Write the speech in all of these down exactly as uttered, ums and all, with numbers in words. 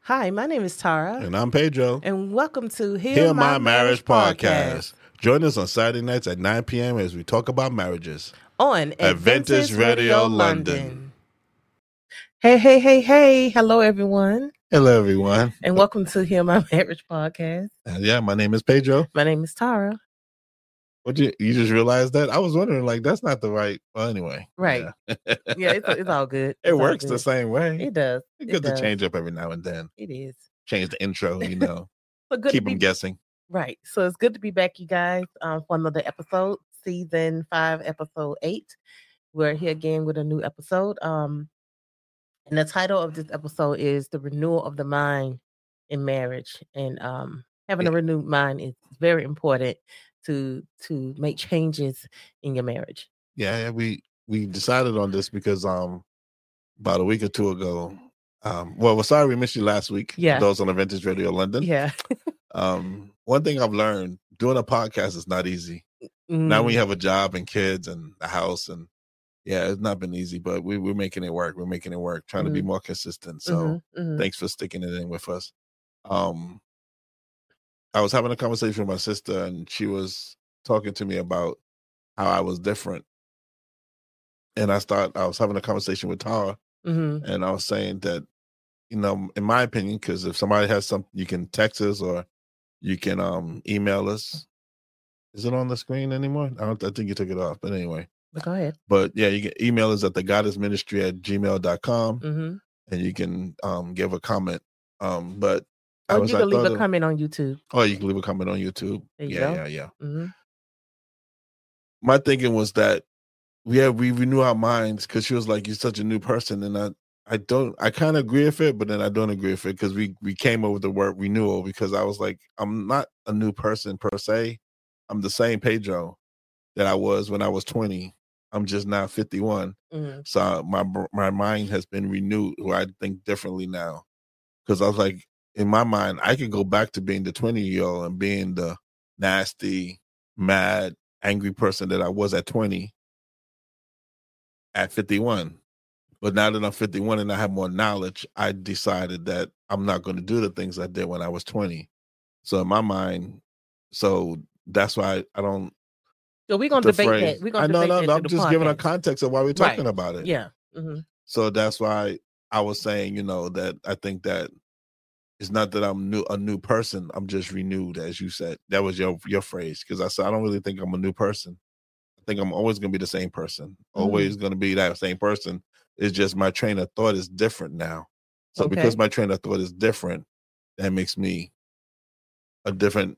Hi, my name is Tara. And I'm Pedro. And welcome to Hear, Hear My, My Marriage, Marriage Podcast. Podcast. Join us on Saturday nights at nine p.m. as we talk about marriages. On Adventist Radio London. Hey, hey, hey, hey. Hello, everyone. Hello, everyone. And welcome to Hear My Marriage Podcast. Uh, yeah, my name is Pedro. My name is Tara. What you you just realized that? I was wondering, like, that's not the right. Well, anyway. Right. Yeah, yeah it's, it's all good. It's it all works good. the same way. It does. It's it good does. to change up every now and then. It is. Change the intro, you know. But good Keep to be, them guessing. Right. So it's good to be back, you guys, um, for another episode, season five, episode eight. We're here again with a new episode. Um, and the title of this episode is The Renewal of the Mind in Marriage. And um, having yeah. a renewed mind is very important to to make changes in your marriage. Yeah, yeah, we we decided on this because um about a week or two ago, um, well, we're sorry we missed you last week. Yeah. Those on Adventist Radio London. Yeah. um, one thing I've learned, doing a podcast is not easy. Mm. Now when you have a job and kids and a house and yeah, it's not been easy, but we, we're making it work. We're making it work, trying mm-hmm. to be more consistent. So mm-hmm, mm-hmm. thanks for sticking it in with us. Um, I was having a conversation with my sister and she was talking to me about how I was different. And I start, I was having a conversation with Tara mm-hmm. and I was saying that, you know, in my opinion, because if somebody has something, you can text us or you can um, email us. Is it on the screen anymore? I don't. I think you took it off, but anyway. But go ahead. But yeah, you can email us at the goddess ministry at gmail dot com mm-hmm. and you can um, give a comment. Um, but or was, you can leave a of, comment on YouTube. Oh, you can leave a comment on YouTube. There you yeah, go. yeah, yeah, mm-hmm. My thinking was that yeah, we renew our minds because she was like, "You're such a new person," and I, I don't, I kind of agree with it, but then I don't agree with it because we we came up with the word renewal because I was like, I'm not a new person per se. I'm the same Pedro that I was when I was twenty. I'm just now fifty-one. Mm-hmm. So my my mind has been renewed where I think differently now. Because I was like, in my mind, I could go back to being the twenty-year-old and being the nasty, mad, angry person that I was at twenty at fifty-one. But now that I'm fifty-one and I have more knowledge, I decided that I'm not going to do the things I did when I was twenty. So in my mind, so that's why I, I don't. So we're gonna debate phrase. that. We're gonna I know, debate no, that no. I'm just podcast. giving a context of why we're talking right. about it. Yeah. Mm-hmm. So that's why I was saying, you know, that I think that it's not that I'm new, a new person. I'm just renewed, as you said. That was your your phrase. Because I said I don't really think I'm a new person. I think I'm always gonna be the same person. Always mm-hmm. gonna be that same person. It's just my train of thought is different now. So okay. because my train of thought is different, that makes me a different.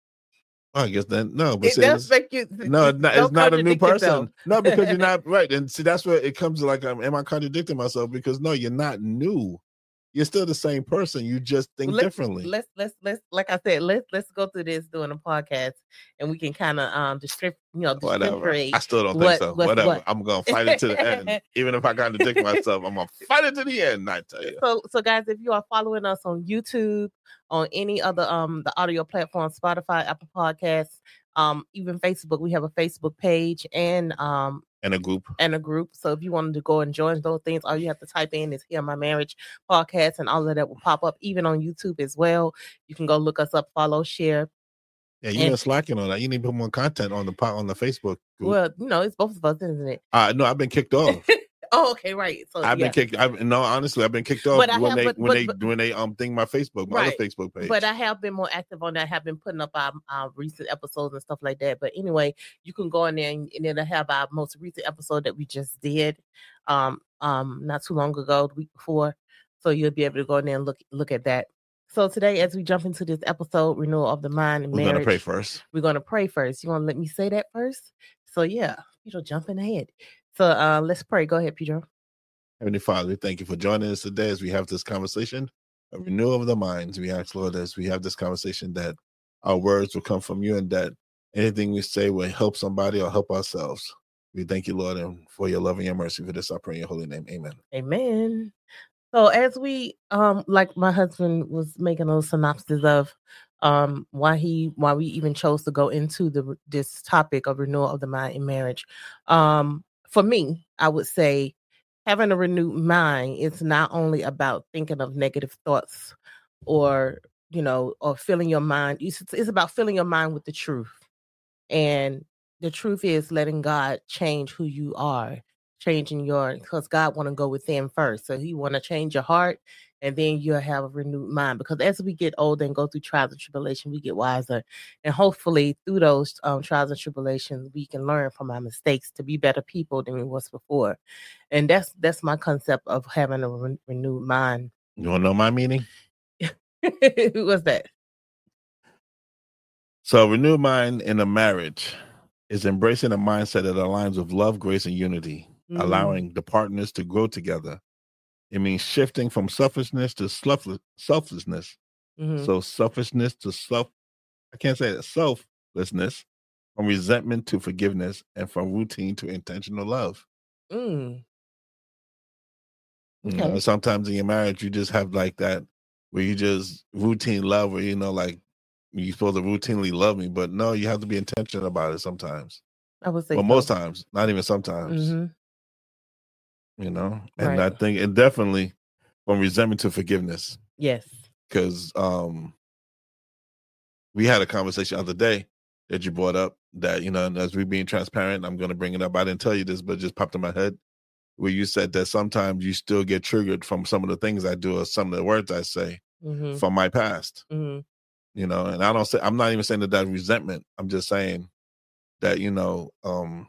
I guess then no, but it does make you no, it's not, it's not a new person. Yourself. No, because you're not right. And see, that's where it comes to like, um, am I contradicting myself? Because no, you're not new. You're still the same person. You just think let's, differently. Let's let's let's like I said, let's let's go through this doing a podcast, and we can kind of um distribute, you know, distribute. I still don't what, think so. Whatever. What? I'm gonna fight it to the end, even if I contradict myself. I'm gonna fight it to the end. I tell you. So so guys, if you are following us on YouTube, on any other um the audio platform, Spotify, Apple Podcasts, um even Facebook, we have a Facebook page and um. And a group. And a group. So if you wanted to go and join those things, all you have to type in is Hear My Marriage Podcast, and all of that will pop up, even on YouTube as well. You can go look us up, follow, share. Yeah, you're and, slacking on that. You need to put more content on the on the Facebook group. Well, you know, it's both of us, isn't it? Uh, no, I've been kicked off. Oh, okay, right. So I've yeah. been kicked. I've, no, honestly, I've been kicked off when have, they but, when but, they but, when they um thing my Facebook, my right. other Facebook page. But I have been more active on that. I have been putting up our, our recent episodes and stuff like that. But anyway, you can go in there and, and it'll have our most recent episode that we just did, um, um, not too long ago, the week before. So you'll be able to go in there and look look at that. So today, as we jump into this episode, renewal of the mind and we're marriage, gonna pray first. We're gonna pray first. You want to let me say that first? So yeah, Pedro, jumping ahead. So uh, let's pray. Go ahead, Pedro. Heavenly Father, we thank you for joining us today as we have this conversation, a renewal of the minds. We ask, Lord, as we have this conversation, that our words will come from you and that anything we say will help somebody or help ourselves. We thank you, Lord, and for your love and your mercy. For this, I pray in your holy name. Amen. Amen. So as we, um, like my husband was making a synopsis of um, why he, why we even chose to go into the this topic of renewal of the mind in marriage. Um, for me, I would say, having a renewed mind is not only about thinking of negative thoughts or, you know, or filling your mind. It's, it's about filling your mind with the truth. And the truth is letting God change who you are, changing your, because God want to go within first. So he want to change your heart, and then you'll have a renewed mind. Because as we get older and go through trials and tribulation, we get wiser. And hopefully through those um, trials and tribulations, we can learn from our mistakes to be better people than we was before. And that's that's my concept of having a re- renewed mind. You want to know my meaning? What's that? So, renewed mind in a marriage is embracing a mindset that aligns with love, grace, and unity, mm. allowing the partners to grow together. It means shifting from selfishness to selflessness. Mm-hmm. So, selfishness to self, I can't say that, selflessness, from resentment to forgiveness, and from routine to intentional love. Mm. Okay. You know, sometimes in your marriage, you just have like that where you just routine love, where, you know, like, you're supposed to routinely love me, but no, you have to be intentional about it sometimes. I would say well, so. most times, not even sometimes. Mm-hmm. You know, and right. I think it definitely from resentment to forgiveness. Yes, because um, we had a conversation the other day that you brought up that, you know, and as we being transparent, I'm going to bring it up. I didn't tell you this, but it just popped in my head where you said that sometimes you still get triggered from some of the things I do or some of the words I say mm-hmm. from my past. Mm-hmm. You know, and I don't say, I'm not even saying that that's resentment. I'm just saying that, you know, um,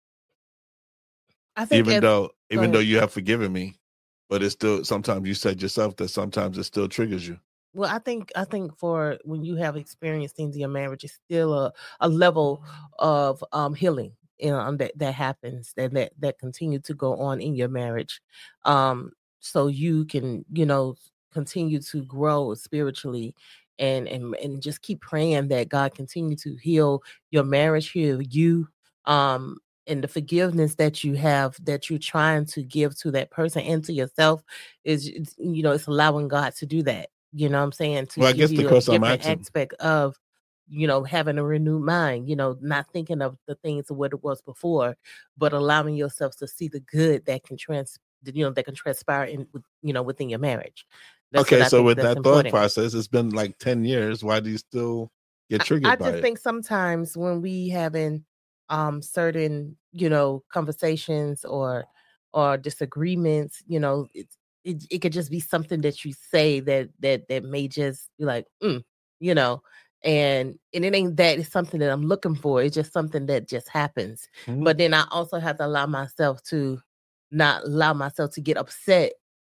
I think even if, though, even though you have forgiven me, but it's still, sometimes you said yourself that sometimes it still triggers you. Well, I think, I think for when you have experienced things in your marriage, it's still a, a level of um, healing, you know, that, that happens, that, that, that continue to go on in your marriage. Um, so you can, you know, continue to grow spiritually. And, and and just keep praying that God continue to heal your marriage, heal you, um, and the forgiveness that you have, that you're trying to give to that person and to yourself is, you know, it's allowing God to do that. You know what I'm saying? To well, I give guess you the a different asking, aspect of, you know, having a renewed mind, you know, not thinking of the things of what it was before, but allowing yourself to see the good that can trans, you know, that can transpire in, you know, within your marriage. That's okay, so think with that important. thought process, it's been like ten years. Why do you still get triggered I, I by just it? think sometimes when we having um certain, you know, conversations or or disagreements, you know, it's it, it could just be something that you say that that that may just be like, mm, you know, and and it ain't that, it's something that I'm looking for. It's just something that just happens. Mm-hmm. But then I also have to allow myself to not allow myself to get upset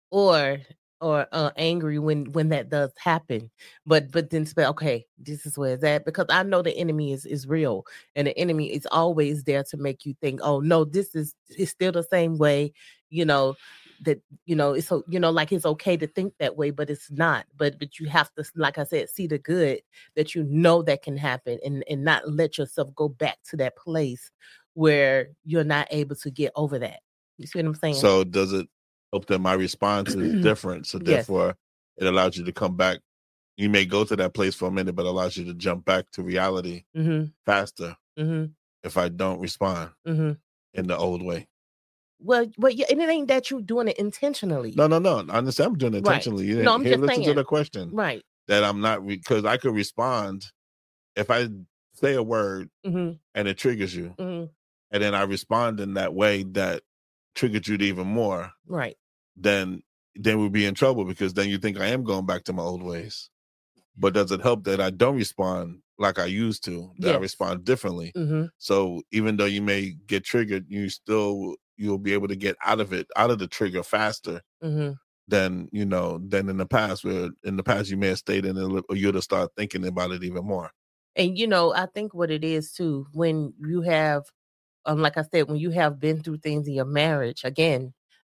or or uh, angry when when that does happen, but but then say, okay, this is where it's at, because I know the enemy is is real, and the enemy is always there to make you think, oh no, this is it's still the same way, you know, that, you know, it's so, you know, like it's okay to think that way, but it's not. But but you have to, like I said, see the good that you know that can happen, and and not let yourself go back to that place where you're not able to get over that. You see what I'm saying? So does it hope that my response is different, so therefore yes. it allows you to come back. You may go to that place for a minute, but allows you to jump back to reality mm-hmm. faster mm-hmm. if I don't respond mm-hmm. in the old way. Well, well, yeah, and it ain't that you doing it intentionally. No, no, no. I understand I'm doing it intentionally. Right. You didn't no, I'm here, just listen saying. to the question. Right. That I'm not, because I could respond if I say a word mm-hmm. and it triggers you, mm-hmm. and then I respond in that way that triggered you even more. Right. Then then we'll be in trouble, because then you think I am going back to my old ways. But does it help that I don't respond like I used to, that yes. I respond differently? Mm-hmm. So even though you may get triggered, you still, you'll be able to get out of it, out of the trigger faster mm-hmm. than, you know, than in the past, where in the past you may have stayed in it, or you'd have started thinking about it even more. And, you know, I think what it is too, when you have, um, like I said, when you have been through things in your marriage, again,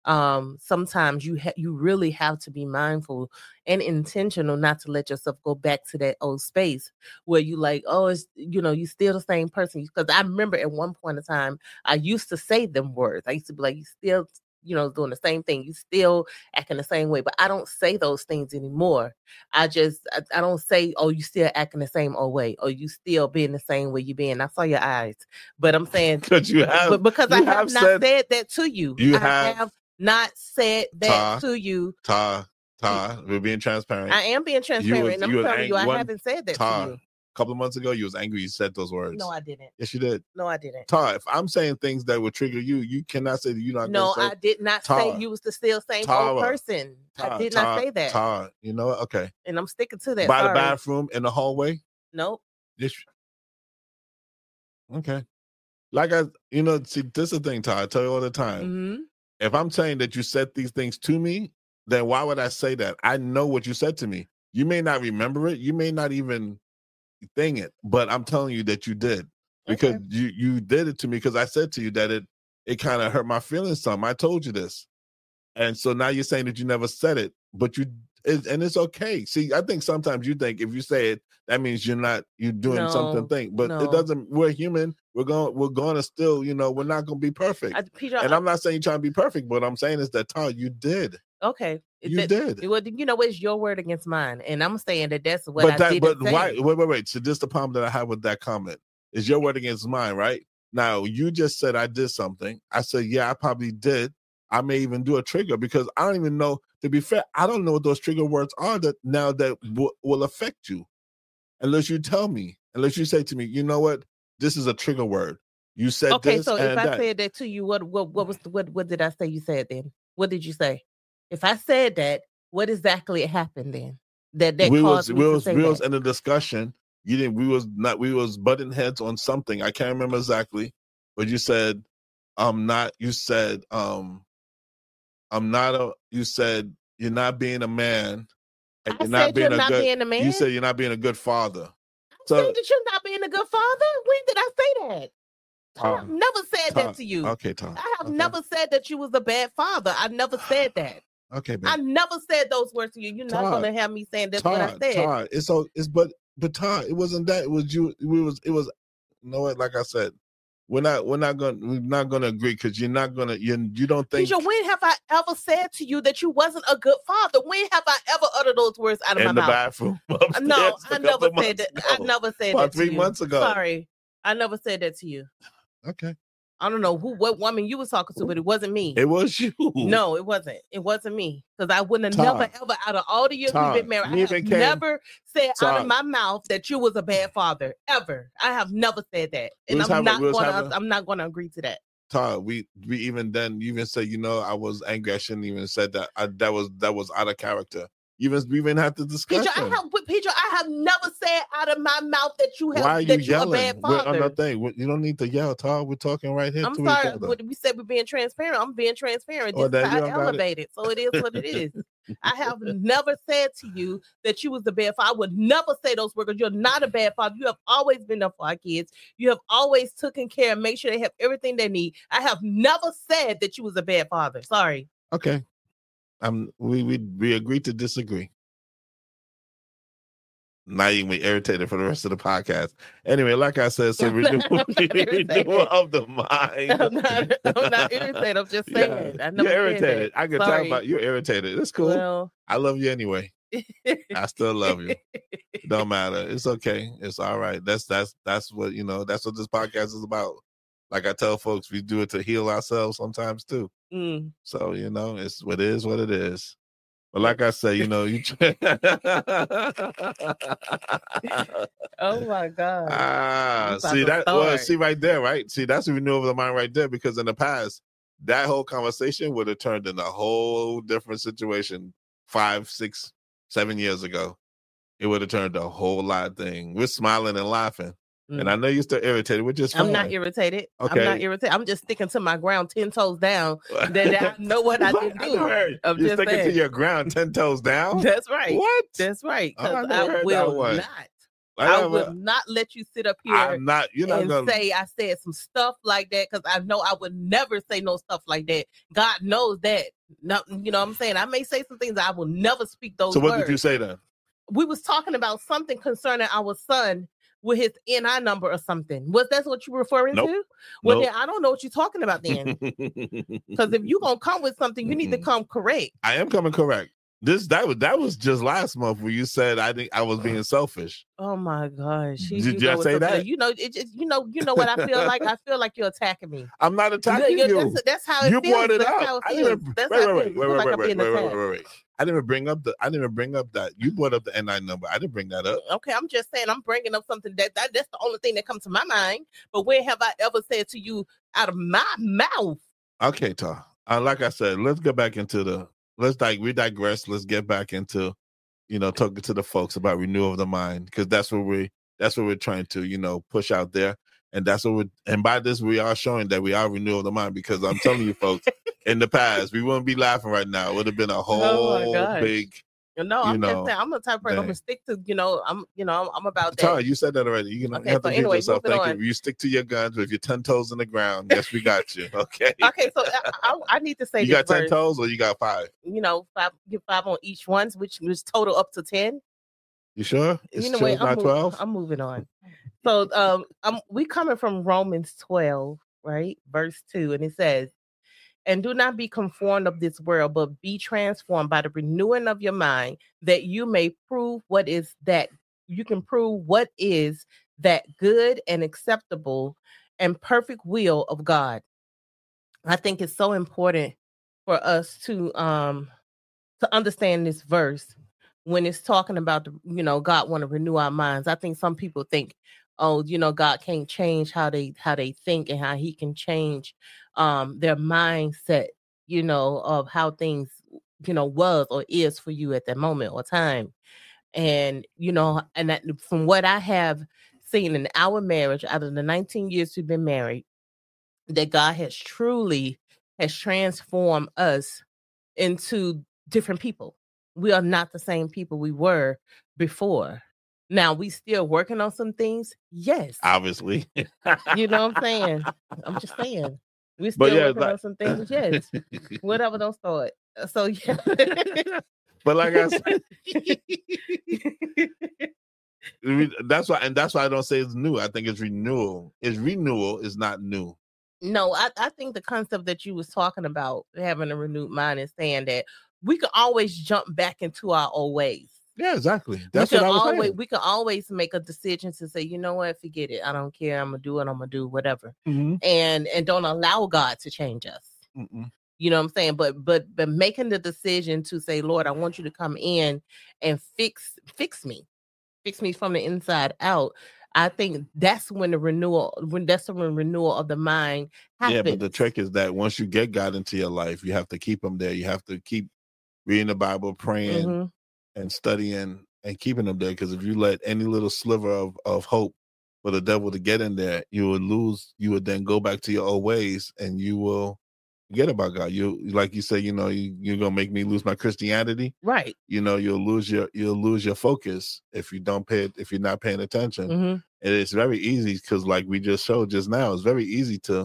um sometimes you ha- you really have to be mindful and intentional not to let yourself go back to that old space where you like, oh, it's, you know, you still the same person. Because I remember at one point in time I used to say them words. I used to be like, you still, you know, doing the same thing, you still acting the same way. But I don't say those things anymore. I just I, I don't say, oh, you still acting the same old way, or you still being the same way you been. I saw your eyes, but I'm saying because you have but because you I have, have not said, said that to you. You I have, have not said that Ta, to you. Ta, Ta, we're being transparent. I am being transparent, was- and I'm you was telling you, I ang- one- haven't said that Ta, to you. a couple of months ago, you was angry. You said those words. No, I didn't. Yes, you did. No, I didn't. Ta, if I'm saying things that would trigger you, you cannot say that you're not. No, gonna say, I did not Tara, say you was the still same Tara, old person. Ta, I did Ta, not say that. Ta, you know what? Okay. And I'm sticking to that. By Sorry. the bathroom in the hallway. Nope. Yes. Okay. Like I, you know, see, this is the thing, Ty. I tell you all the time. Mm-hmm. If I'm saying that you said these things to me, then why would I say that? I know what you said to me. You may not remember it. You may not even think it, but I'm telling you that you did because Okay. you you did it to me because I said to you that it it kind of hurt my feelings some. I told you this, and so now you're saying that you never said it, but you it, and it's okay. See, I think sometimes you think if you say it, that means you're not you're doing No, something thing, but no. it doesn't. We're human. We're going we're going to still, you know, we're not going to be perfect. I, Peter, And I- I'm not saying you're trying to be perfect, but what I'm saying is that, Todd, you did. okay. You That- did. Well, you know, it's your word against mine, and I'm saying that that's what But I that, did. but why? Wait, wait, wait. So this the problem that I have with that comment is your word against mine, right? Now you just said I did something. I said, yeah, I probably did. I may even do a trigger because I don't even know. To be fair, I don't know what those trigger words are that now that w- will affect you, unless you tell me. Unless you say to me, you know what, this is a trigger word. You said Okay, this so if and I that. said that to you, what what what was the, what what did I say? You said then? What did you say? If I said that, what exactly happened then? That that we caused was me we to was say we was that? in a discussion. You didn't. We was not. We was butting heads on something. I can't remember exactly, but you said, "I'm not." You said, "Um, I'm not a." You said you're not being a man, and I you're not said being you're a not good. being a man. You said you're not being a good father. I So said that you're not being a good father. When did I say that? I have Tom, never said Tom, that to you. okay, Tom. I have okay. never said that you was a bad father. I never said that. Okay, I babe. never said those words to you. You're not Todd, gonna have me saying that's Todd, what I said. Todd, it's so it's but but Todd, it wasn't that. It was you. We was it was. You know what? Like I said, we're not we're not gonna we're not gonna agree because you're not gonna you you don't think. Peter, when have I ever said to you that you wasn't a good father? When have I ever uttered those words out of in my the mouth? bathroom. No, upstairs a I never couple said months that. ago. I never said About that to three you. months ago. Sorry, I never said that to you. Okay, I don't know who, what woman you was talking to, but it wasn't me. it was you. No, it wasn't. It wasn't me. Because I wouldn't have Todd, never, ever, out of all the years Todd, we've been married, I me have even came- never said out Todd. of my mouth that you was a bad father. Ever. I have never said that. We And was I'm having- not we was gonna having- I'm not gonna agree to that. Todd, we we even then you even said, you know, I was angry. I shouldn't even said that. I, that was that was out of character. Even we even had the discussion. Peter, I have but Peter, I have never said out of my mouth that you have Why are you that you a yelling? bad We're on father. the thing. We- You don't need to yell, Todd. We're talking right here I'm to sorry. each other. What we said we're being transparent. I'm being transparent. Well, This then is you how I don't got it. elevated. So it is what it is. I have never said to you that you was the bad father. I would never say those words. You're not a bad father. You have always been there for our kids. You have always taken care and make sure they have everything they need. I have never said that you was a bad father. Sorry. Okay. Um, we we we agreed to disagree. Now you can be irritated for the rest of the podcast. Anyway, like I said, so I'm renewal, not- I'm not irritated. renewal of the mind. I'm not, I'm not irritated. I'm just saying. Yeah, I never you're said that. irritated. I can tell Sorry. about you're irritated. It's cool. Well, I love you anyway. I still love you. Don't matter. It's okay. It's all right. That's that's that's what you know. That's what this podcast is about. Like I tell folks, we do it to heal ourselves sometimes too. mm. So you know, it's what it is. What it is. But like I say, you know, you. Oh my God. ah, You about see to that? Well, start. see right there, right? See, that's a renewal of the mind right there. Because in the past, that whole conversation would have turned into a whole different situation. Five, six, seven years ago, it would have turned a whole lot thing. We're smiling and laughing, Mm. and I know you're still irritated, which is fine. I'm not irritated. Okay. I'm not irritated. I'm just sticking to my ground ten toes down. That I know what I did do. heard. I'm You're just sticking to saying. your ground, ten toes down. That's right. What? That's right. Oh, I Because never I heard that will one. not. I I never- will not let you sit up here I'm not. You're not and gonna say I said some stuff like that because I know I would never say no stuff like that. God knows that. No, you know what I'm saying? I may say some things I will never speak those So what words. did you say then? We was talking about something concerning our son with his N I number or something. Was that what you were referring Nope. to? Well, Nope. then I don't know what you're talking about then. Because if you're going to come with something, you need to Mm-mm. come correct. I am coming correct. This that was that was just last month where you said I think I was being selfish. Oh my gosh! You, Did you I go say with that? You know, it just you know, you know what I feel like. I feel like you're attacking me. I'm not attacking you. you. That's, that's how it you feels. brought it that's up. How it I feels. didn't. That's wait, how wait, it wait, feels. wait, Feel wait, like wait, I'm wait, being wait, wait, attacked. wait, wait. I didn't even bring up the. I didn't even bring up that. You brought up the N I number. I didn't bring that up. Okay, I'm just saying. I'm bringing up something that, that that's the only thing that comes to my mind. But where have I ever said to you out of my mouth? Okay, Ta. Uh, like I said, let's get back into the. Let's like we digress. Let's get back into, you know, talking to the folks about renewal of the mind, because that's what we that's what we're trying to, you know, push out there, and that's what we and by this we are showing that we are renewal of the mind, because I'm telling you, folks, in the past we wouldn't be laughing right now. It would have been a whole Oh big. No, you I'm know, just saying. I'm the type of person. I'm gonna stick to. You know, I'm. You know, I'm, I'm about that. Tara, you said that already. You, can, okay, you have so to anyway, beat yourself. Thank on. you. You stick to your guns. But if you're ten toes in the ground, yes, we got you. Okay. Okay, so I, I, I need to say you this got ten verse. toes or you got five. You know, five. Give five on each ones, which was total up to ten. You sure? It's you know, sure wait, it's not I'm twelve. I'm moving on. So, um, I'm we coming from Romans twelve, right, verse two, and it says, "And do not be conformed of this world, but be transformed by the renewing of your mind, that you may prove what is that you can prove what is that good and acceptable and perfect will of God." I think it's so important for us to um to understand this verse when it's talking about the, you know, God want to renew our minds. I think some people think, oh, you know, God can't change how they how they think and how he can change um their mindset, you know, of how things, you know, was or is for you at that moment or time. And, you know, and that, from what I have seen in our marriage, out of the nineteen years we've been married, that God has truly has transformed us into different people. We are not the same people we were before. Now, we still working on some things. Yes. Obviously. You know what I'm saying? I'm just saying. We But still yeah, working like- on some things. Yes. Whatever, don't start. So, yeah. But like I said, that's why, and that's why I don't say it's new. I think it's renewal. It's renewal is not new. No, I, I think the concept that you was talking about, having a renewed mind, is saying that we can always jump back into our old ways. Yeah, exactly. That's we what can I was always saying. we can always make a decision to say, you know what, forget it. I don't care. I'm gonna do it. I'm gonna do whatever, Mhm. and and don't allow God to change us. Mm-mm. You know what I'm saying? But but but making the decision to say, Lord, I want you to come in and fix fix me, fix me from the inside out. I think that's when the renewal, when that's when renewal of the mind happens. Yeah, but the trick is that once you get God into your life, you have to keep him there. You have to keep reading the Bible, praying, mm-hmm. and studying and keeping them there. Because if you let any little sliver of, of hope for the devil to get in there, you would lose. You would then go back to your old ways, and you will forget about God. You, like you say, you know, you, you're gonna make me lose my Christianity, right? You know, you'll lose your you'll lose your focus if you don't pay it, if you're not paying attention. Mm-hmm. And it's very easy because, like we just showed just now, it's very easy to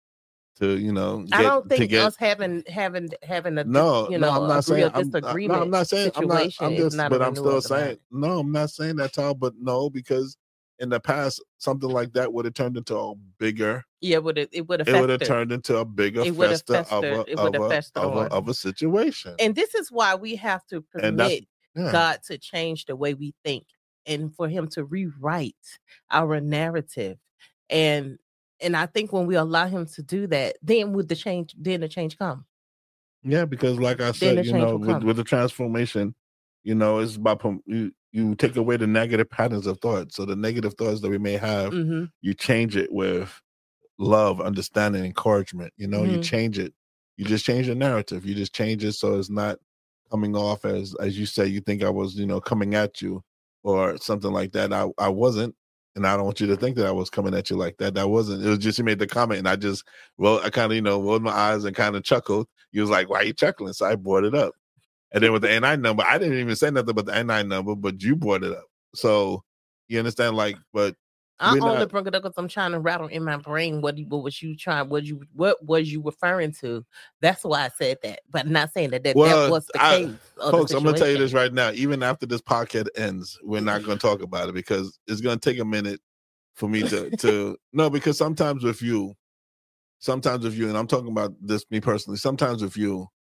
to you know. Get, I don't think get, us having having having a no, you know no, I'm not a saying real I'm, disagreement. No, I'm not saying situation I'm not. I'm just, is not but a I'm renewal still of the saying mind. no. I'm not saying that, Tom. But no, because in the past, something like that would have turned into a bigger. Yeah, would it? It would have. It would have turned into a bigger it fester of a it of a, festered of, a, on. of a situation. And this is why we have to permit yeah. God to change the way we think, and for Him to rewrite our narrative. And and I think when we allow Him to do that, then would the change? Then the change come. Yeah, because like I said, you know, with, with the transformation, you know, it's about you. You take away the negative patterns of thought. So the negative thoughts that we may have, mm-hmm. you change it with love, understanding, encouragement. You know, mm-hmm. you change it. You just change the narrative. You just change it so it's not coming off as, as you say, you think I was, you know, coming at you or something like that. I, I wasn't. And I don't want you to think that I was coming at you like that. That wasn't. It was just you made the comment, and I just, well, I kind of, you know, rolled my eyes and kind of chuckled. You was like, "Why are you chuckling?" So I brought it up. And then with the N I number, I didn't even say nothing about the N I number, but you brought it up. So you understand, like, but I only not... bring it up because I'm trying to rattle in my brain what what was you trying, what you what was you referring to? That's why I said that, but I'm not saying that that, well, that was the I, case. Folks, I'm gonna tell you this right now. Even after this podcast ends, we're not gonna talk about it because it's gonna take a minute for me to to no, because sometimes with you, sometimes with you, and I'm talking about this me personally, sometimes with you,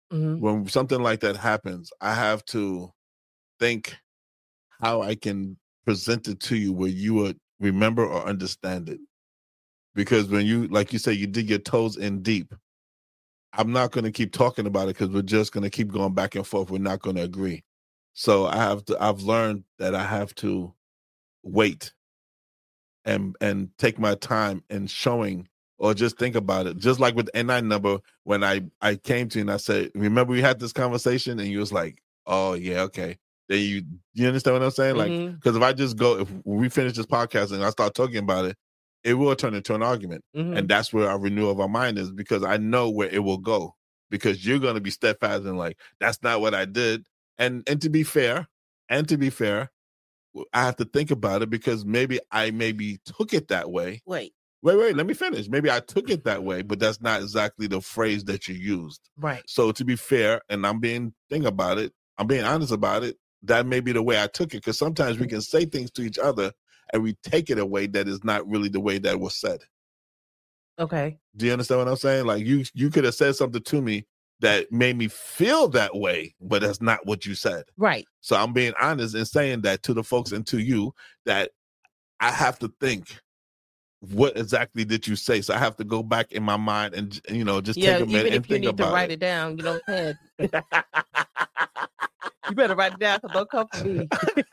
Mhm. When something like that happens, I have to think how I can present it to you where you would remember or understand it. Because when you, like you say, you dig your toes in deep, I'm not going to keep talking about it because we're just going to keep going back and forth. We're not going to agree. So I have to, I've learned that I have to wait and and take my time in showing or just think about it. Just like with N nine number, when I, I came to you and I said, remember we had this conversation, and you was like, oh yeah, okay. Then you you understand what I'm saying? Like, Mhm. because if I just go, if we finish this podcast and I start talking about it, it will turn into an argument. Mhm. And that's where our renewal of our mind is, because I know where it will go. Because you're gonna be steadfast and like, that's not what I did. And and to be fair, and to be fair, I have to think about it, because maybe I maybe took it that way. Wait. Wait, wait, let me finish. Maybe I took it that way, but that's not exactly the phrase that you used. Right. So to be fair, and I'm being think about it, I'm being honest about it, that may be the way I took it, because sometimes we can say things to each other and we take it a way that is not really the way that was said. Okay. Do you understand what I'm saying? Like, you you could have said something to me that made me feel that way, but that's not what you said. Right. So I'm being honest in saying that to the folks and to you, that I have to think, what exactly did you say? So I have to go back in my mind and, you know, just Yeah, take a minute even and if you think need to about write it. it down, you know what I'm saying? You better write it down, because don't come for me.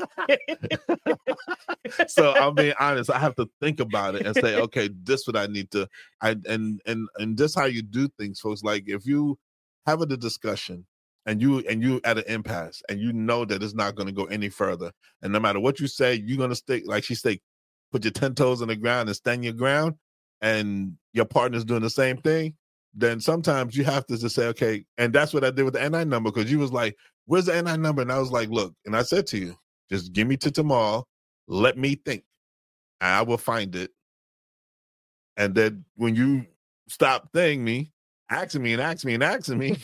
So I'm being honest. I have to think about it and say, okay, this is what I need to. I and and and this how you do things, folks. Like, if you have a discussion and you and you at an impasse and you know that it's not going to go any further, and no matter what you say, you're going to stick, like she said, put your ten toes on the ground and stand your ground, and your partner's doing the same thing, then sometimes you have to just say, okay. And that's what I did with the N nine number, because you was like, where's the N nine number? And I was like, look, and I said to you, just give me to tomorrow. Let me think. I will find it. And then when you stop saying me, asking me and asking me and asking me,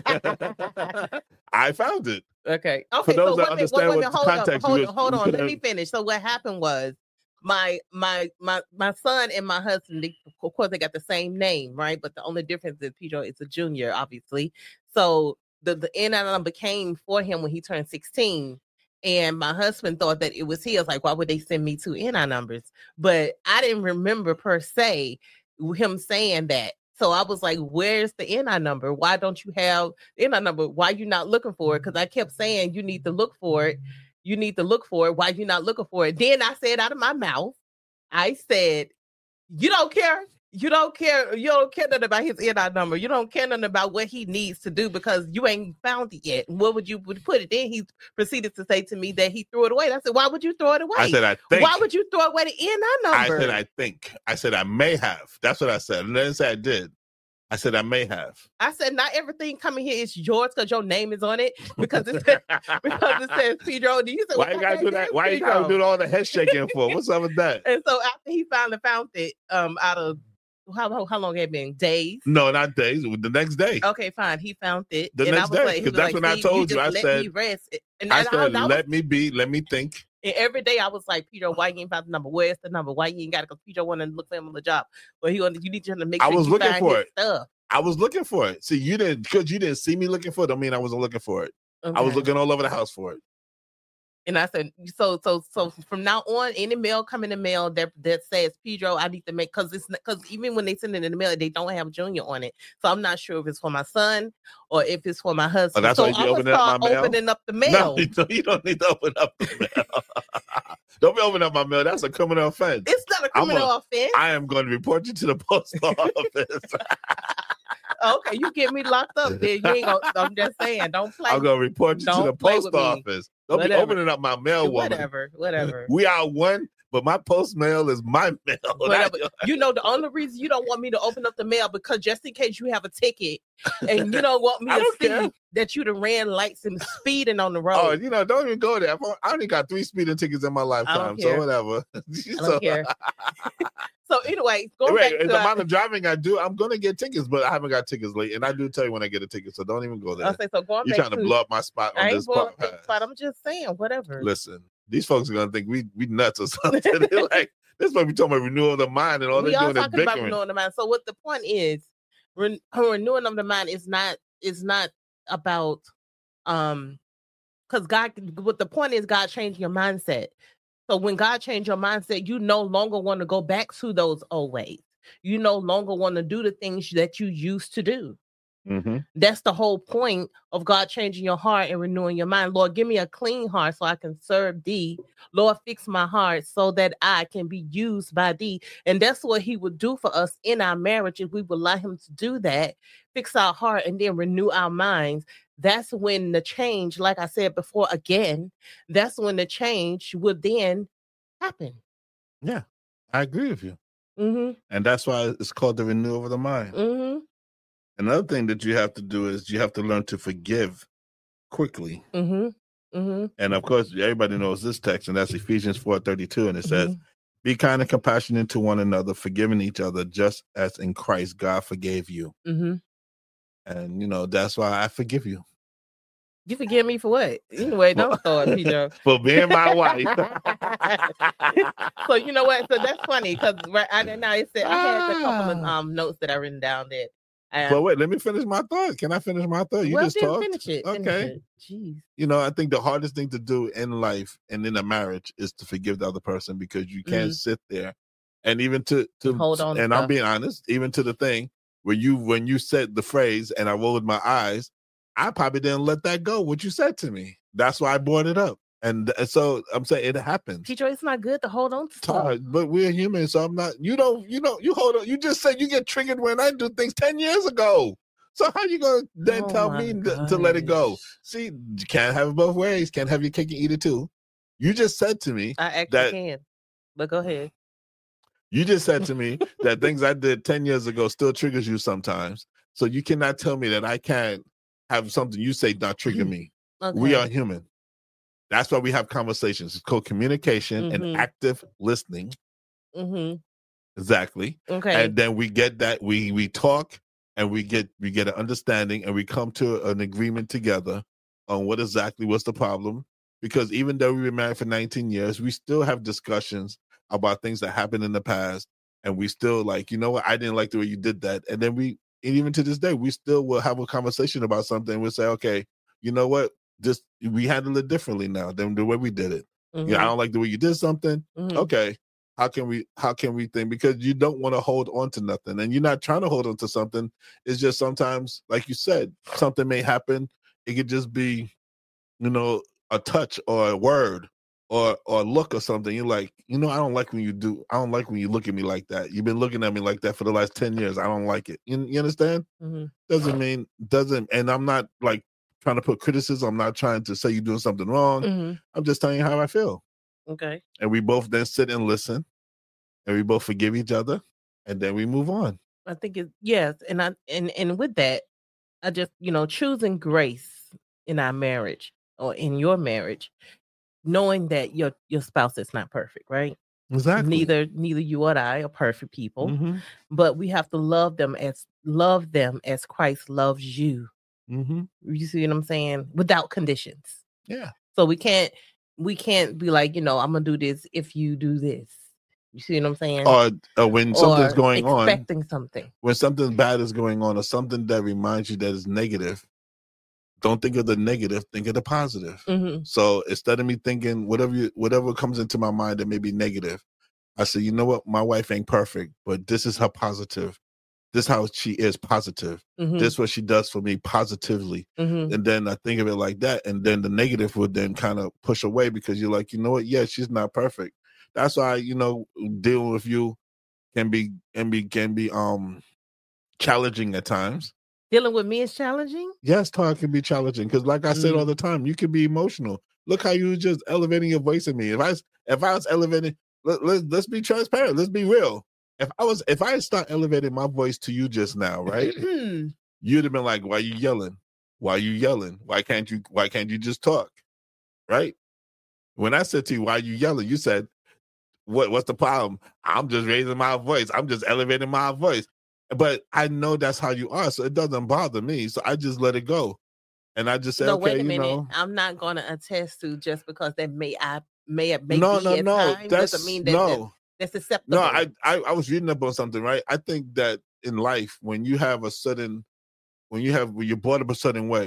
I found it. Okay. For Okay. those So that wait, wait, understand wait, what wait, the hold on, context hold was- on, hold we on. could Let have- me finish. So what happened was, my my my my son and my husband, they, of course, they got the same name, right? But the only difference is Pedro is a junior, obviously. So the the N I number came for him when he turned sixteen. And my husband thought that it was his. Like, why would they send me two N I numbers? But I didn't remember per se him saying that. So I was like, where's the N I number? Why don't you have the N I number? Why you not looking for it? Because I kept saying you need to look for it. You need to look for it. Why you not looking for it? Then I said out of my mouth, I said, you don't care. You don't care. You don't care nothing about his N I number. You don't care nothing about what he needs to do, because you ain't found it yet. What would you would put it? Then he proceeded to say to me that he threw it away. And I said, why would you throw it away? I said, I think. Why would you throw away the N I number? I said, I think. I said, I may have. That's what I said. And I didn't say I did. I said, I may have. I said, not everything coming here is yours because your name is on it. Because it says, because it says Pedro. Do you say, Why you gotta do that? Why you gotta do all the head shaking for? What's up with that? And so after he finally found it, um, out of how how, how long had it been? Days? No, not days. It was the next day. Okay, fine. He found it. The and next I was day, like, he 'cause was that's like, when I "Steve, told you, just I let said- me rest. And I that- said, I was- let me be. Let me think. and every day I was like, Pedro, why you ain't found the number? Where's the number? Why you ain't got it? Because Pedro wanted to look for him on the job. Well, he wanted, you need to make I sure was you looking find for his it. stuff. I was looking for it. See, you didn't, because you didn't see me looking for it. Don't mean I wasn't looking for it. I was Okay. looking all over the house for it. And I said, so, so, so from now on, any mail come in the mail that that says Pedro, I need to make, because it's because even when they send it in the mail, they don't have Junior on it. So I'm not sure if it's for my son or if it's for my husband. Oh, that's so why you I'm open gonna up start my mail? opening up the No, mail. you don't, you don't need to open up the mail. Don't be opening up my mail. That's a criminal offense. It's not a I'm criminal a- offense. I am going to report you to the post office. Okay, you get me locked up there. You ain't gonna, I'm just saying, don't play. I'm going to report you to Don't the play post with me. office. Don't Whatever. be opening up my mail, woman. whatever, whatever. We are one, but my post mail is my mail. Whatever. You know, the only reason you don't want me to open up the mail because just in case you have a ticket and you don't want me I to don't see care. that you done ran lights and speeding on the road. Oh, you know, don't even go there. I only got three speeding tickets in my lifetime, so care. whatever. I don't so, care. So anyway, going Wait, back the to amount of driving I do, I'm gonna get tickets, but I haven't got tickets late. And I do tell you when I get a ticket, so don't even go there. I'll say so going You're back trying to to blow up my spot I on ain't this blowing up the podcast. spot. I'm just saying, whatever. Listen, these folks are gonna think we we nuts or something. They're like, this might be talking about renewal of the mind, and all we they're are doing is talking about bickering. renewing the mind. So what the point is, ren- renewing of the mind is not is not about um because God, what the point is, God changed your mindset. So when God changed your mindset, you no longer want to go back to those old ways. You no longer want to do the things that you used to do. Mm-hmm. That's the whole point of God changing your heart and renewing your mind. Lord, give me a clean heart so I can serve thee. Lord, fix my heart so that I can be used by thee. And that's what he would do for us in our marriage if we would allow him to do that, fix our heart and then renew our minds. That's when the change, like I said before, again, that's when the change would then happen. Yeah, I agree with you. Mm-hmm. And that's why it's called the renewal of the mind. Mm-hmm. Another thing that you have to do is you have to learn to forgive quickly. Mm-hmm. Mm-hmm. And of course, everybody knows this text, and that's Ephesians four thirty-two. And it says, Mm-hmm. be kind and compassionate to one another, forgiving each other, just as in Christ God forgave you. Mm-hmm. And, you know, that's why I forgive you. You forgive me for what? Anyway, don't start, Peter. For being my wife. So you know what? So that's funny because right I didn't know it said I had a couple of um notes that I written down that. Um, but wait, let me finish my thought. Can I finish my thought? You well, just talked. Finish it. Okay. Finish it. Jeez. You know, I think the hardest thing to do in life and in a marriage is to forgive the other person, because you can't Mhm. sit there and even to to Hold on to And I'm stuff. being honest, even to the thing where you when you said the phrase and I rolled my eyes, I probably didn't let that go. What you said to me, that's why I brought it up. And uh, so I'm saying it happens. Pedro, it's not good to hold on to stuff. Todd, but we're human, so I'm not. You don't. You don't. You hold on. You just said you get triggered when I do things ten years ago. So how you gonna then Oh tell my me th- to let it go? gosh. See, you can't have it both ways. Can't have your cake and eat it too. You just said to me I actually that can, but go ahead. you just said to me that things I did ten years ago still triggers you sometimes. So you cannot tell me that I can't have something you say not trigger me. Okay. We are human. That's why we have conversations. It's called communication Mhm. and active listening. Mm-hmm. Exactly. Okay. And then we get that we we talk and we get we get an understanding and we come to an agreement together on what exactly was the problem. Because even though we've been married for nineteen years, we still have discussions about things that happened in the past, and we still like, you know what, I didn't like the way you did that. And then we and even to this day, we still will have a conversation about something. We'll say, okay, you know what, just we handle it differently now than the way we did it. Mhm. Yeah, I don't like the way you did something. Mhm. Okay. How can we how can we think? Because you don't want to hold on to nothing, and you're not trying to hold on to something. It's just sometimes, like you said, something may happen. It could just be, you know, a touch or a word or or a look or something. You're like, you know, I don't like when you do. I don't like when you look at me like that. You've been looking at me like that for the last ten years. I don't like it. You, you understand? Mhm. Doesn't mean doesn't. And I'm not like trying to put criticism. I'm not trying to say you're doing something wrong. Mhm. I'm just telling you how I feel. Okay. And we both then sit and listen, and we both forgive each other, and then we move on. I think it yes, and I and and with that, I just you know choosing grace in our marriage or in your marriage, knowing that your your spouse is not perfect, right? Exactly. Neither neither you or I are perfect people, Mm-hmm. but we have to love them as love them as Christ loves you. Mm-hmm. You see what I'm saying? Without conditions. Yeah. So we can't we can't be like, you know, I'm gonna do this if you do this. You see what I'm saying? Or, or when something's Or going on, expecting something. when something bad is going on, or something that reminds you that is negative, don't think of the negative. Think of the positive. Mhm. So instead of me thinking whatever you, whatever comes into my mind that may be negative, I say, you know what, my wife ain't perfect, but this is her positive. This is how she is positive. Mhm. This is what she does for me positively. Mhm. And then I think of it like that. And then the negative would then kind of push away, because you're like, you know what? Yeah, she's not perfect. That's why, you know, dealing with you can be can be can be um challenging at times. Dealing with me is challenging? Yes, talk can be challenging, because like I said Mm. all the time, you can be emotional. Look how you were just elevating your voice at me. If I was, if I was elevating, let, let, let's be transparent. Let's be real. If I was, if I start elevating my voice to you just now, right? You'd have been like, why you yelling? Why you yelling? Why can't you, why can't you just talk? Right? When I said to you, why you yelling? You said, what, what's the problem? I'm just raising my voice. I'm just elevating my voice. But I know that's how you are, so it doesn't bother me. So I just let it go. And I just say, No, okay, wait a you minute. know. I'm not going to attest to just because that may I may have may No, be no, at no. times That's doesn't mean that no. that's, that's acceptable. No, I, I I was reading up on something, right? I think that in life, when you have a certain, when you have, when you're brought up a certain way,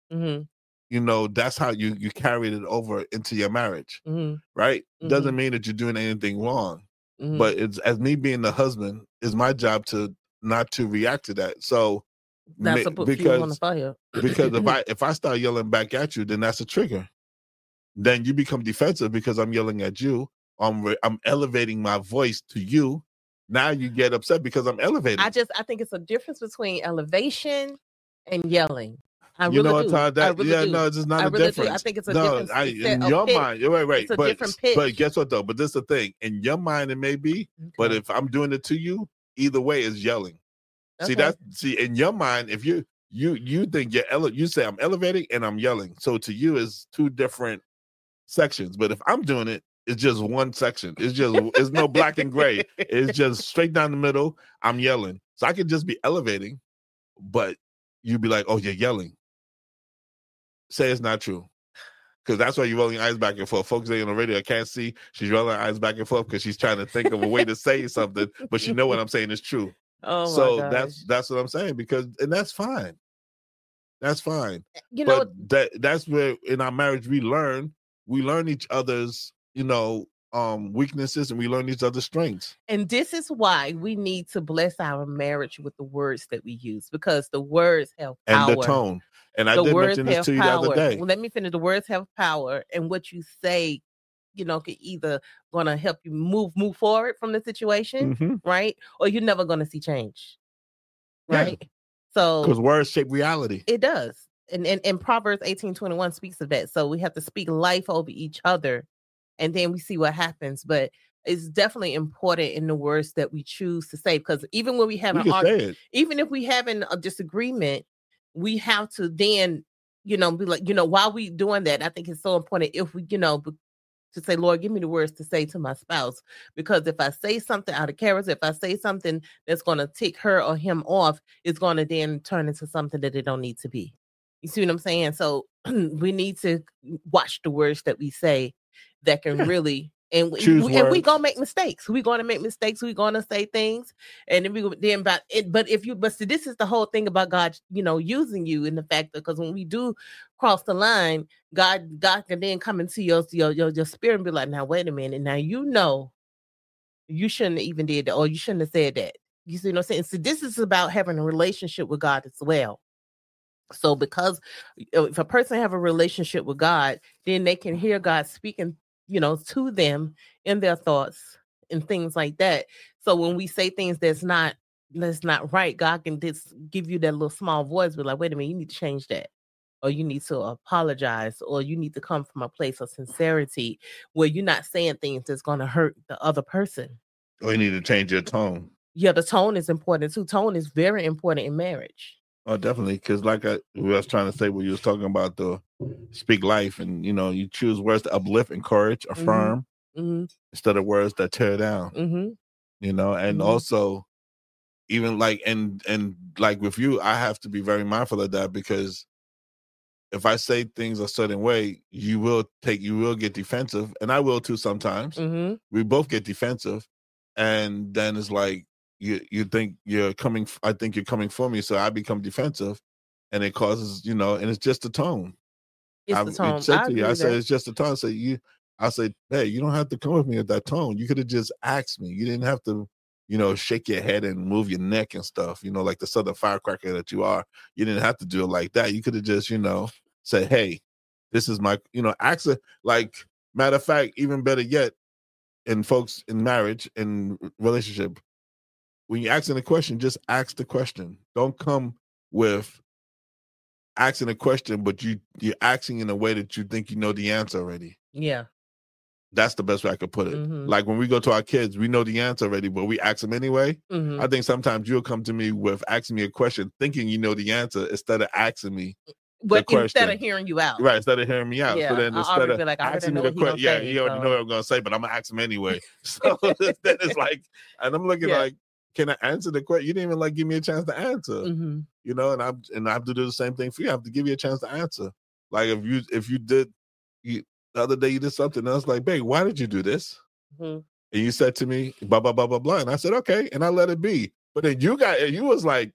Mm-hmm. You know, that's how you you carried it over into your marriage, mm-hmm. right? Mm-hmm. Doesn't mean that you're doing anything wrong, mm-hmm. but it's as me being the husband, it's my job to not to react to that. So That's to put because fuel on the fire. because if I if I start yelling back at you, then that's a trigger. Then you become defensive because I'm yelling at you. I'm re- I'm elevating my voice to you. Now you get upset because I'm elevating. I just I think it's a difference between elevation and yelling. I you really know what, do. Todd? That, I really yeah, do. no, it's just not I a really difference. do. I think it's a no, difference. I, It's in a your pitch. mind, right, right. It's a but, different pitch. But guess what, though? But this is the thing. In your mind, it may be. Okay. But if I'm doing it to you, either way is yelling. Okay. See that? See, in your mind, if you you you think you're ele- you say I'm elevating and I'm yelling. So to you is two different sections. But if I'm doing it, it's just one section. It's just it's no black and gray. It's just straight down the middle. I'm yelling. So I could just be elevating, but you'd be like, oh, you're yelling. Say it's not true. Because that's why you're rolling your eyes back and forth. Folks on the radio can't see. She's rolling her eyes back and forth because she's trying to think of a way to say something, but she know what I'm saying is true. Oh, so my gosh. that's that's what I'm saying. Because and that's fine. That's fine. You know, but that that's where in our marriage we learn we learn each other's, you know, um weaknesses and we learn each other's strengths. And this is why we need to bless our marriage with the words that we use, because the words have power. And the tone. And I the did words mention this to you power. the other day. Well, let me finish. The words have power, and what you say, you know, could either gonna help you move move forward from the situation, mm-hmm. right? Or you're never gonna see change. Right. Yeah. So because words shape reality. It does. And, and and Proverbs eighteen twenty-one speaks of that. So we have to speak life over each other, and then we see what happens. But it's definitely important in the words that we choose to say, because even when we have we an argument, it. even if we having a disagreement, we have to then, you know, be like, you know, while we doing that, I think it's so important if we, you know, to say, Lord, give me the words to say to my spouse, because if I say something out of character, if I say something that's going to tick her or him off, it's going to then turn into something that it don't need to be. You see what I'm saying? So we need to watch the words that we say that can really, and we, Choose and words. we gonna make mistakes. We're gonna make mistakes. We're gonna say things, and then we then about it. But if you, but see, this is the whole thing about God, you know, using you in the fact that, because when we do cross the line, God, God can then come into your your your, your spirit and be like, now wait a minute, now you know, you shouldn't have even did that, or you shouldn't have said that. You see what I'm saying? So this is about having a relationship with God as well. So because if a person have a relationship with God, then they can hear God speaking, you know, to them in their thoughts and things like that. So when we say things that's not, that's not right, God can just give you that little small voice, be like, wait a minute, you need to change that. Or you need to apologize, or you need to come from a place of sincerity where you're not saying things that's going to hurt the other person. Or you need to change your tone. Yeah, the tone is important too. Tone is very important in marriage. Oh, definitely. Because like I was trying to say when you was talking about the speak life, and, you know, you choose words to uplift, encourage, affirm, mm-hmm. instead of words that tear down, mm-hmm. you know, and mm-hmm. also even like, and, and like with you, I have to be very mindful of that, because if I say things a certain way, you will take, you will get defensive, and I will too sometimes. Mm-hmm. We both get defensive, and then it's like, you you think you're coming, I think you're coming for me, so I become defensive, and it causes, you know, and it's just the tone. It's I, the tone. Said I, to you, I said, it's just the tone. I say, you, I say, hey, you don't have to come with me with that tone. You could have just asked me. You didn't have to, you know, shake your head and move your neck and stuff, you know, like the Southern firecracker that you are. You didn't have to do it like that. You could have just, you know, say, hey, this is my, you know, ask it. Like, matter of fact, even better yet, in folks in marriage and relationship, when you're asking a question, just ask the question. Don't come with asking a question, but you, you're asking in a way that you think you know the answer already. Yeah. That's the best way I could put it. Mm-hmm. Like when we go to our kids, we know the answer already, but we ask them anyway. Mm-hmm. I think sometimes you'll come to me with asking me a question, thinking you know the answer, instead of asking me but the instead question. of hearing you out. Right, instead of hearing me out. Yeah, so then I instead of like, asking me the question, yeah, say, he already so. know what I'm going to say, but I'm going to ask him anyway. So then it's like, and I'm looking yeah. like, can I answer the question? You didn't even like give me a chance to answer, mm-hmm. you know, and I and I have to do the same thing for you. I have to give you a chance to answer. Like if you if you did, you, the other day you did something, and I was like, babe, why did you do this? Mm-hmm. And you said to me, blah, blah, blah, blah, blah. And I said, okay. And I let it be. But then you got, you was like,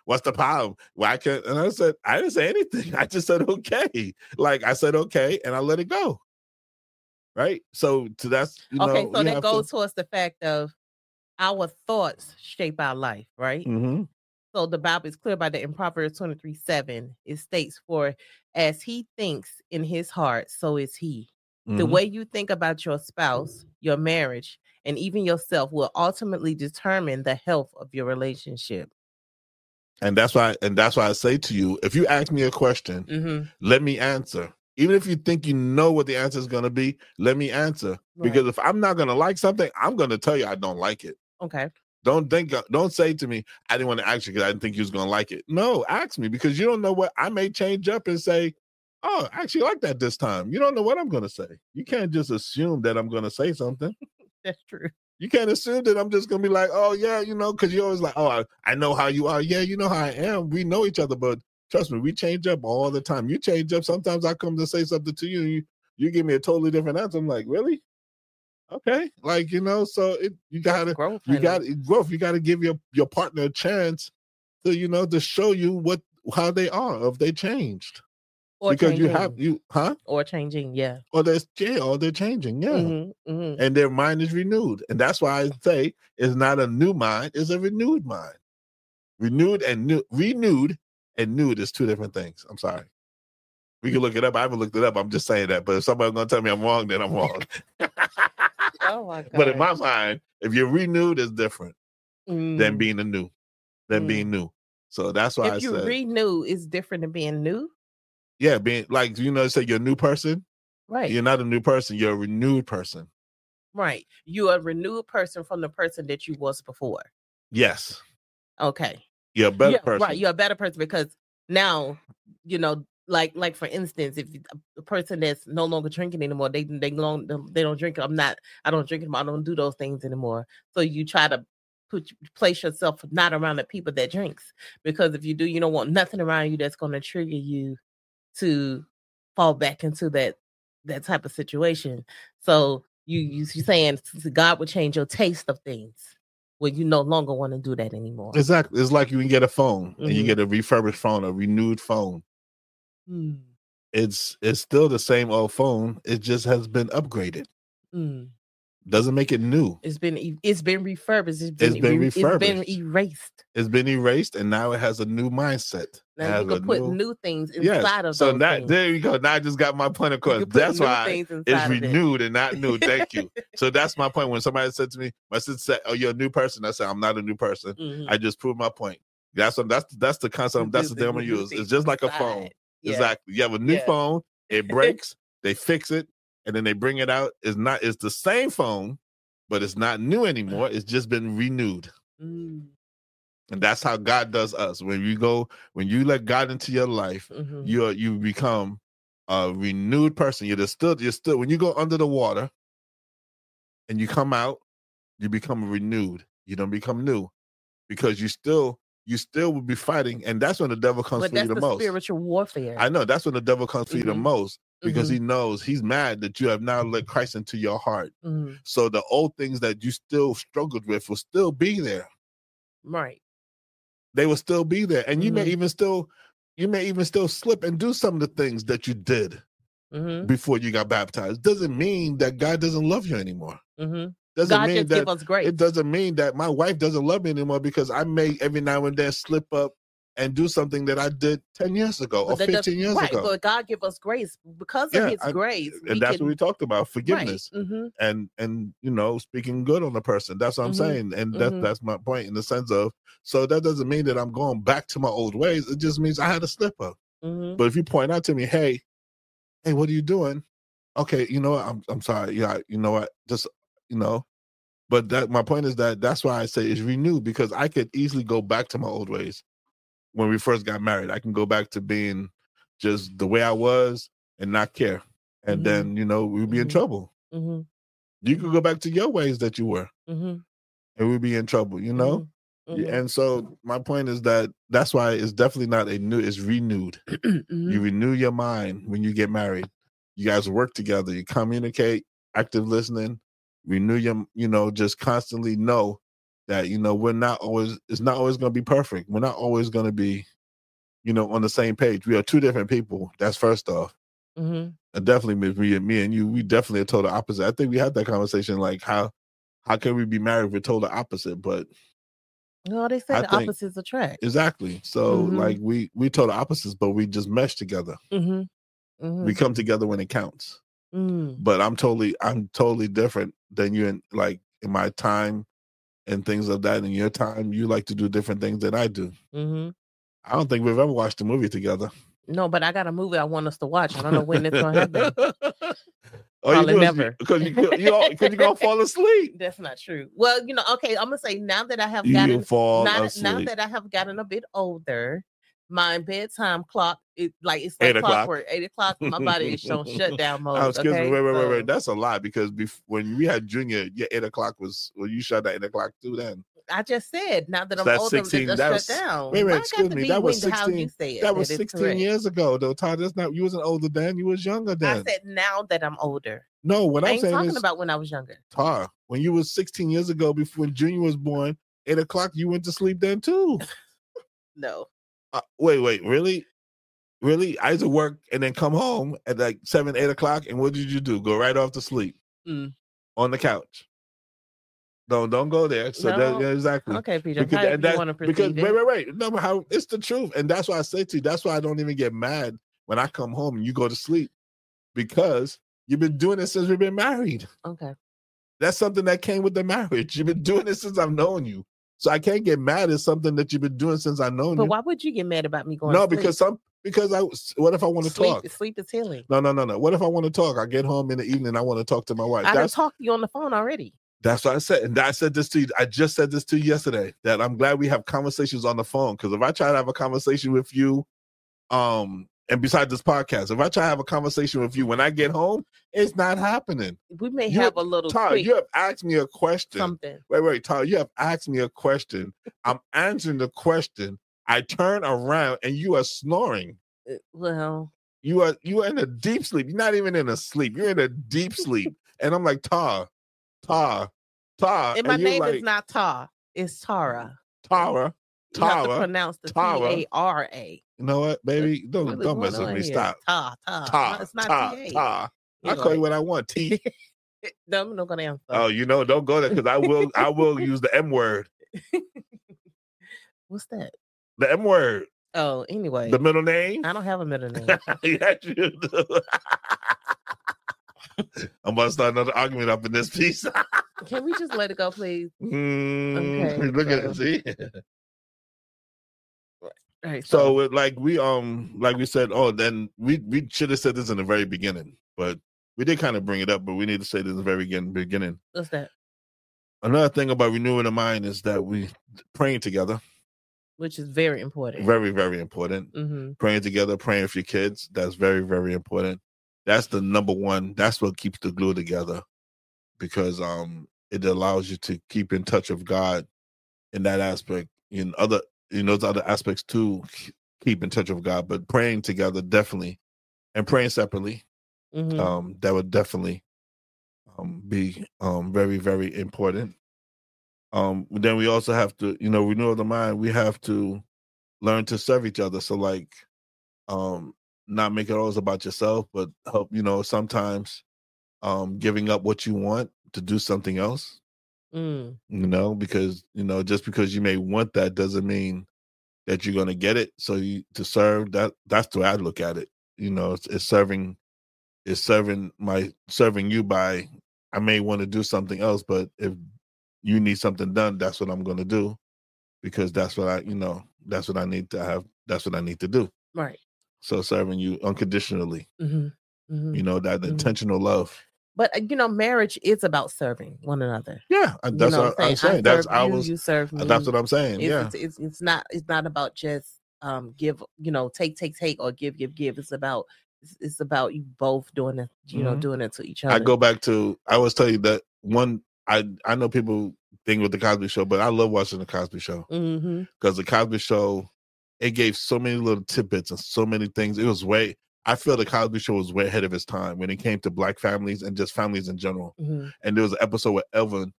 What's the problem? Why can't? And I said, I didn't say anything. I just said, okay. Like I said, okay. And I let it go. Right. So to that's, you Okay. know, So you that have goes to, towards the fact of our thoughts shape our life, right? Mhm. So the Bible is clear about that in Proverbs twenty-three seven. It states, for as he thinks in his heart, so is he. The Mhm. way you think about your spouse, your marriage, and even yourself will ultimately determine the health of your relationship. And that's why, and that's why I say to you, if you ask me a question, Mm-hmm. let me answer. Even if you think you know what the answer is going to be, let me answer. Right. Because if I'm not going to like something, I'm going to tell you I don't like it. Okay. Don't think, don't say to me, I didn't want to ask you because I didn't think you was going to like it. No, ask me, because you don't know what I may change up and say, oh, I actually like that this time. You don't know what I'm going to say. You can't just assume that I'm going to say something. That's true. You can't assume that I'm just going to be like, oh, yeah, you know, because you're always like, oh, I, I know how you are. Yeah, you know how I am. We know each other, but trust me, we change up all the time. You change up. Sometimes I come to say something to you, and you, you give me a totally different answer. I'm like, really? Okay. Like, you know, so it, you got to, Growth, you honey. got growth. You got to give your, your partner a chance to, you know, to show you what, how they are, if they changed. Or Because changing. you have, you, huh? Or changing, yeah. Or they're, yeah, or they're changing, yeah. Mm-hmm, mm-hmm. And their mind is renewed. And that's why I say it's not a new mind, it's a renewed mind. Renewed and new, renewed and nude is two different things. I'm sorry. We can look it up. I haven't looked it up. I'm just saying that. But if somebody's gonna tell me I'm wrong, then I'm wrong. Oh my God. But in my mind, if you're renewed, it's different mm. than being a new, than Mm. being new. So that's why if I you said, renew, it's different than being new. yeah, being like, you know, say you're a new person. Right. You're not a new person. You're a renewed person. Right. You're a renewed person from the person that you was before. Yes. Okay. You're a better yeah, person. Right. You're a better person because now, you know, like like for instance, if a person that's no longer drinking anymore, they they long they don't drink. I'm not. I don't drink anymore. I don't do those things anymore. So you try to put place yourself not around the people that drinks, because if you do, you don't want nothing around you that's going to trigger you to fall back into that that type of situation. So you you you saying God would change your taste of things when you no longer want to do that anymore. Exactly. It's like you can get a phone mm-hmm. and you get a refurbished phone, a renewed phone. Mm. It's it's still the same old phone. It just has been upgraded. Mm. Doesn't make it new. It's been it's been refurbished. It's been, it's been re- refurbished. It's been erased. It's been erased, and now it has a new mindset. Now you can put new, new things inside yes. of so those now, things. there you go. Now I just got my point across. That's why it's renewed it. and not new. Thank you. So that's my point. When somebody said to me, my sister said, "Oh, you're a new person," I said, "I'm not a new person." Mm-hmm. I just proved my point. That's what, that's that's the concept. That's the thing I'm gonna use. It's just like a phone. Yeah. Exactly. You have a new yeah. phone. It breaks. They fix it, and then they bring it out. It's not. It's the same phone, but it's not new anymore. It's just been renewed. Mm. And that's how God does us. When you go, when you let God into your life, mm-hmm. you are, you become a renewed person. You're still, you're still. When you go under the water, and you come out, you become renewed. You don't become new, because you still, you still will be fighting, and that's when the devil comes but for you the, the most. Spiritual warfare. I know that's when the devil comes for mm-hmm. you the most, because mm-hmm. he knows he's mad that you have now let Christ into your heart. Mm-hmm. So the old things that you still struggled with will still be there. Right. They will still be there. And you mm-hmm. may even still, you may even still slip and do some of the things that you did mm-hmm. before you got baptized. Doesn't mean that God doesn't love you anymore. Mm-hmm. Doesn't God mean just that give us grace. It doesn't mean that my wife doesn't love me anymore because I may every now and then slip up and do something that I did ten years ago but or fifteen years right, ago. But God give us grace because of yeah, his I, grace. And that's can, what we talked about, forgiveness. Right. Mm-hmm. And, and you know, speaking good on the person. That's what I'm mm-hmm. saying. And that, mm-hmm. that's my point in the sense of, so that doesn't mean that I'm going back to my old ways. It just means I had a slip up. Mm-hmm. But if you point out to me, hey, hey, what are you doing? Okay, you know what? I'm, I'm sorry. Yeah, you know what? Just, you know, but that my point is that that's why I say it's renewed, because I could easily go back to my old ways. When we first got married, I can go back to being just the way I was and not care. And mm-hmm. then, you know, we'd be mm-hmm. in trouble. Mm-hmm. You could go back to your ways that you were mm-hmm. and we'd be in trouble, you know? Mm-hmm. Mm-hmm. And so my point is that that's why it's definitely not a new, it's renewed. Mm-hmm. You renew your mind when you get married. You guys work together, you communicate, active listening, renew your, you know, just constantly know that, you know, we're not always, it's not always going to be perfect. We're not always going to be, you know, on the same page. We are two different people. That's first off. Mm-hmm. And definitely me and me and you, we definitely are total opposite. I think we had that conversation, like how how can we be married if we're total opposite? But no, they say I the think- opposites attract. exactly. So Mhm. like we we total opposites, but we just mesh together. Mm-hmm. Mm-hmm. We come together when it counts. Mm. But I'm totally I'm totally different than you, in like in my time and things of that. In your time, you like to do different things than I do. Mm-hmm. I don't think we've ever watched a movie together. No, but I got a movie I want us to watch. I don't know when it's gonna happen. Oh, you Probably do never. because you because you, you, you gonna fall asleep. That's not true. Well, you know, okay, I'm gonna say now that I have You gotten fall now, asleep. now that I have gotten a bit older, my bedtime clock is like it's Eight like o'clock. clockwork. Eight o'clock, my body is on shutdown mode. Oh, excuse okay? me, wait, wait, wait, So, wait. That's a lie because bef- when we had Junior, yeah, eight o'clock was well, you shut at eight o'clock too. Then I just said now that So I'm that's older, sixteen just that shut was- down. wait, wait, Why it excuse got to me, be that was when- how you sixteen say it. that was is sixteen correct. years ago, though. Todd, that's not you wasn't older then. You was younger then. I said now that I'm older. no, what I I'm ain't saying talking is, about when I was younger. Todd, when you was sixteen years ago, before when Junior was born, eight o'clock, you went to sleep then too. No. Uh, wait, wait, really? Really? I used to work and then come home at like seven, eight o'clock, and what did you do? Go right off to sleep Mm. on the couch. Don't don't go there. So No. that, yeah, exactly. Okay, Peter. Because, How and do you that- want to because proceed? wait, it? wait, wait. No, but how it's the truth, and that's why I say to you. That's why I don't even get mad when I come home and you go to sleep, because you've been doing it since we've been married. Okay. That's something that came with the marriage. You've been doing it since I've known you, so I can't get mad at something that you've been doing since I've known But you. why would you get mad about me going? No, to sleep? because some because I what if I want to sleep, talk? Sleep is healing. No, no, no, no. What if I want to talk? I get home in the evening. I want to talk to my wife. I done That's talked to you on the phone already. That's what I said. And I said this to you. I just said this to you yesterday, that I'm glad we have conversations on the phone. Because if I try to have a conversation with you, um, and besides this podcast, if I try to have a conversation with you when I get home, it's not happening. We may You- have a little Todd, quick you have asked me a question. something. Wait, wait, Todd, you have asked me a question. I'm answering the question. I turn around and you are snoring. Uh, Well, You are you are in a deep sleep. You're not even in a sleep. You're in a deep sleep. And I'm like, Todd, Todd, Todd. and my and you're name like, is not Tar. It's Tara. Tara, You have to Tara. pronounce the T Tara. A R A. You know what, baby? Don't Really don't going mess with on me. here. Stop. Tar, Tar. Ta, It's not ta, T A. ta. I You're call you right. what I want. T. No, I'm not gonna answer. Oh, you know, don't go there because I will. I will use the M word. What's that? The M word. Oh, anyway, The middle name. I don't have a middle name. Yes, you do. I'm about to start another argument up in this piece. Can we just let it go, please? Mm, Okay, look at it. so- See. All right. So it, like we um like we said, oh, then we we should have said this in the very beginning, but we did kind of bring it up, but we need to say this in the very begin- beginning. what's that? Another thing about renewing the mind is that we praying together, Which is very important. very very important. Mm-hmm. Praying together, praying for your kids, that's very very important. That's the number one. That's what keeps the glue together, because um it allows you to keep in touch with God in that aspect. In other in those other aspects too, keep in touch with God, but praying together definitely, and praying separately, Mm-hmm. um, that would definitely um, be um, very, very important. Um, then we also have to, you know, renew the mind. We have to learn to serve each other. So, like, um, not make it always about yourself, but help. You know, sometimes um, giving up what you want to do something else. Mm. You know, because you know, just because you may want that doesn't mean that you're going to get it. So, you to serve that. That's the way I look at it. You know, it's, it's serving. Is serving my serving you by I may want to do something else, but if you need something done, that's what I'm going to do, because that's what I, you know, that's what I need to have. That's what I need to do. Right. So serving you unconditionally, Mm-hmm. Mm-hmm. you know, that Mhm. intentional love. But uh, you know, marriage is about serving one another. Yeah, and that's you know what I'm saying. I That's serve I you, was. you serve me. That's what I'm saying. It's, Yeah, it's, it's it's not it's not about just um give you know take take take or give give give. It's about it's, it's about you both doing it. You know, Mhm. doing it to each other. I go back to. I always tell you that one. I I know people think with the Cosby Show, but I love watching the Cosby Show. Mm-hmm. Because the Cosby Show, it gave so many little tidbits and so many things. It was way, I feel the Cosby Show was way ahead of its time when it came to black families and just families in general. Mm-hmm. And there was an episode with Elvin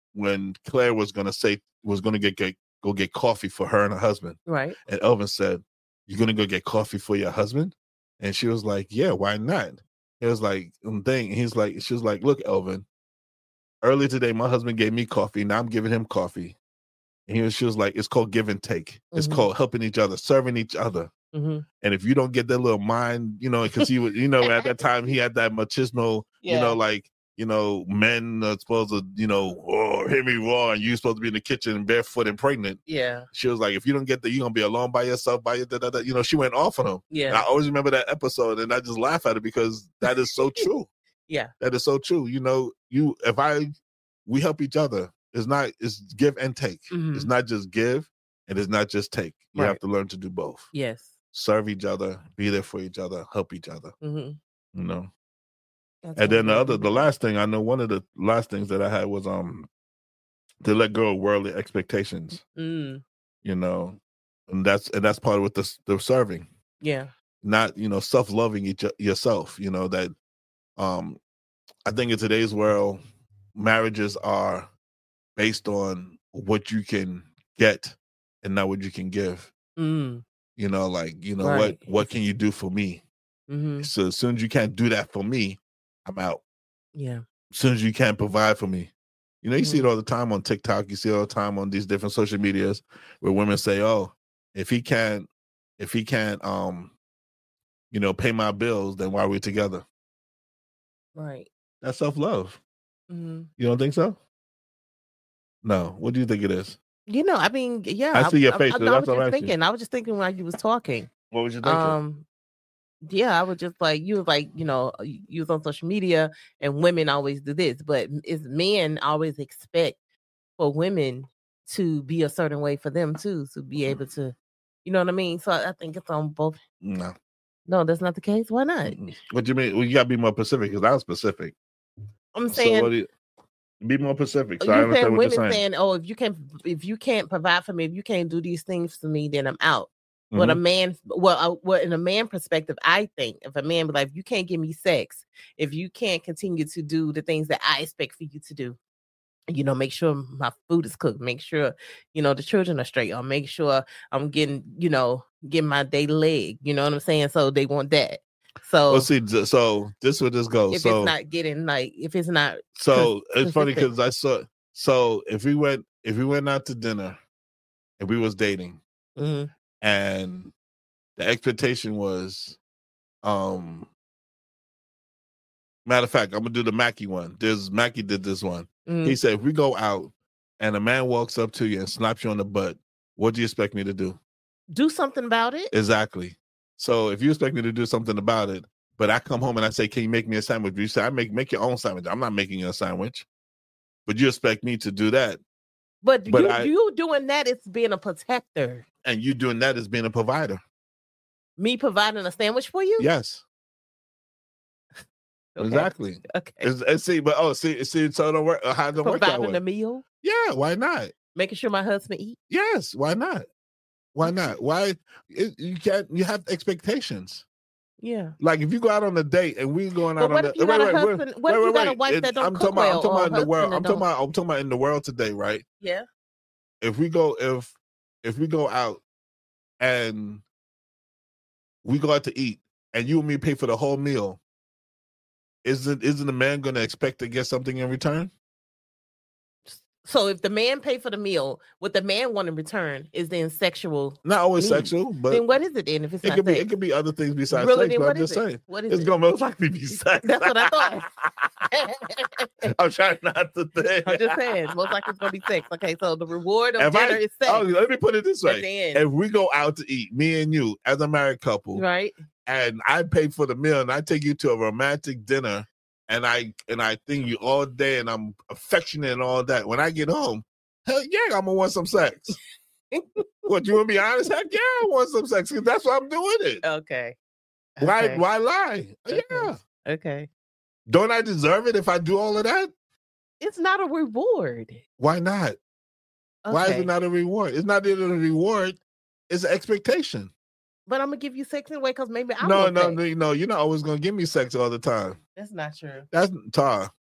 when Claire was gonna say was gonna get, get go get coffee for her and her husband. Right. And Elvin said, "You're gonna go get coffee for your husband?" And she was like, "Yeah, why not?" It was like, um, thing. He's like, she was like, "Look, Elvin, earlier today, my husband gave me coffee. Now I'm giving him coffee." And he was, she was like, "It's called give and take. It's Mhm. called helping each other, serving each other. Mhm. And if you don't get that little mind, you know, because he was, you know, at that time he had that machismo, you Yeah. know, like, you know, men are supposed to, you know, oh, hear me roar, and you supposed to be in the kitchen barefoot and pregnant." Yeah. She was like, "If you don't get that, you're gonna be alone by yourself, by your da, da, da." You know, she went off on him. And I Yeah. always remember that episode, and I just laugh at it because that is so true. Yeah. That is so true. You know, you if I we help each other. It's not it's give and take. Mhm. It's not just give, and it's not just take. You have Right. to learn to do both. Yes. Serve each other, be there for each other, help each other. Mhm. You know. I And then totally the other, agree the with that. last thing I know, one of the last things that I had was um to let go of worldly expectations. Mm. You know, and that's and that's part of what the the serving. Yeah. Not, you know, self loving each yourself. You know that. Um, I think in today's world, marriages are based on what you can get and not what you can give. Mm. You know, like, you know, Right. what what can you do for me? Mhm. So as soon as you can't do that for me, I'm out. Yeah. As soon as you can't provide for me. You know, you see Mhm. it all the time on TikTok, you see it all the time on these different social medias where women say, "Oh, if he can't, if he can't um, you know, pay my bills, then why are we together?" Right. That's self-love. Mhm. You don't think so? No. What do you think it is? You know, I mean, yeah, I I, see your I, face, I, so I that's was what I'm just asking. thinking. I was just thinking while you was talking. What was you thinking? Um, yeah, I was just like, you was like, you know, you you was on social media, and women always do this, but it's men always expect for women to be a certain way for them too, to be able to, you know what I mean? So I I think it's on both. No. No, that's not the case. Why not? Mm-mm. What do you mean? Well, you gotta be more specific because I was specific. I'm So saying, what do you be more specific? So I you're understand saying what you're women saying. saying, "Oh, if you can't, if you can't provide for me, if you can't do these things for me, then I'm out." But a Mhm. man, well, uh, well, in a man perspective, I think if a man be like, if you can't give me sex, if you can't continue to do the things that I expect for you to do, you know, make sure my food is cooked, make sure, you know, the children are straight, or make sure I'm getting, you know, getting my daily leg. You know what I'm saying? So they want that. So Well, see, d- so this would just go. if it's So not getting like, if it's not, so cons- it's funny consistent. because I saw. So if we went, if we went out to dinner, and we was dating, Mhm. and the expectation was, um, matter of fact, I'm gonna do the Mackie one. There's Mackie did this one. Mhm. He said, if we go out and a man walks up to you and slaps you on the butt, what do you expect me to do? Do something about it. Exactly. So if you expect me to do something about it, but I come home and I say, "Can you make me a sandwich?" You say, "I make make your own sandwich." I'm not making you a sandwich, but you expect me to do that, But, but you I you doing that is being a protector. and you doing that as being a provider. Me providing a sandwich for you? Yes, Okay. exactly. Okay. It's, it's, see, but oh, see, see, so it don't work. How does it work that Providing way? a meal, Yeah, why not? making sure my husband eat. Yes, why not? Why not? Why it, you can't? You have expectations. Yeah. Like if you go out on a date and we going But out what on if a you wait, got a wait, wait, husband? What wait, if you wait, got a wait. wife It- that don't I'm cook talking about. I'm well, talking or about a in the world. husband that I'm talking don't? about. I'm talking about in the world today, right? Yeah. If we go, if if we go out and we go out to eat, and you and me pay for the whole meal, isn't isn't the man going to expect to get something in return? So if the man pay for the meal, what the man want in return is then sexual. Not always needs. sexual, but Then what is it then if it's it not could be. sex? It could be other things besides Really, sex. then But what I'm is just it? saying, What is it's it? going to most likely be sex. That's what I thought. I'm trying not to think. I'm just saying, most likely it's gonna be sex. Okay, so the reward of If dinner I, is sex. oh, let me put it this At way: the end. if we go out to eat, me and you, as a married couple, Right. and I pay for the meal, and I take you to a romantic dinner, and I and I think you all day, and I'm affectionate and all that. When I get home, hell yeah, I'm gonna want some sex. What, you want to be honest? Heck yeah, I want some sex because that's why I'm doing it. Okay. Why Okay. why lie? Okay. Yeah. Okay. Don't I deserve it if I do all of that? It's not a reward. Why not? Okay. Why is it not a reward? It's not even a reward. It's an expectation. But I'm gonna give you sex anyway because maybe I No, want no, sex. no, no. You're not always gonna give me sex all the time. That's not true. That's Tar.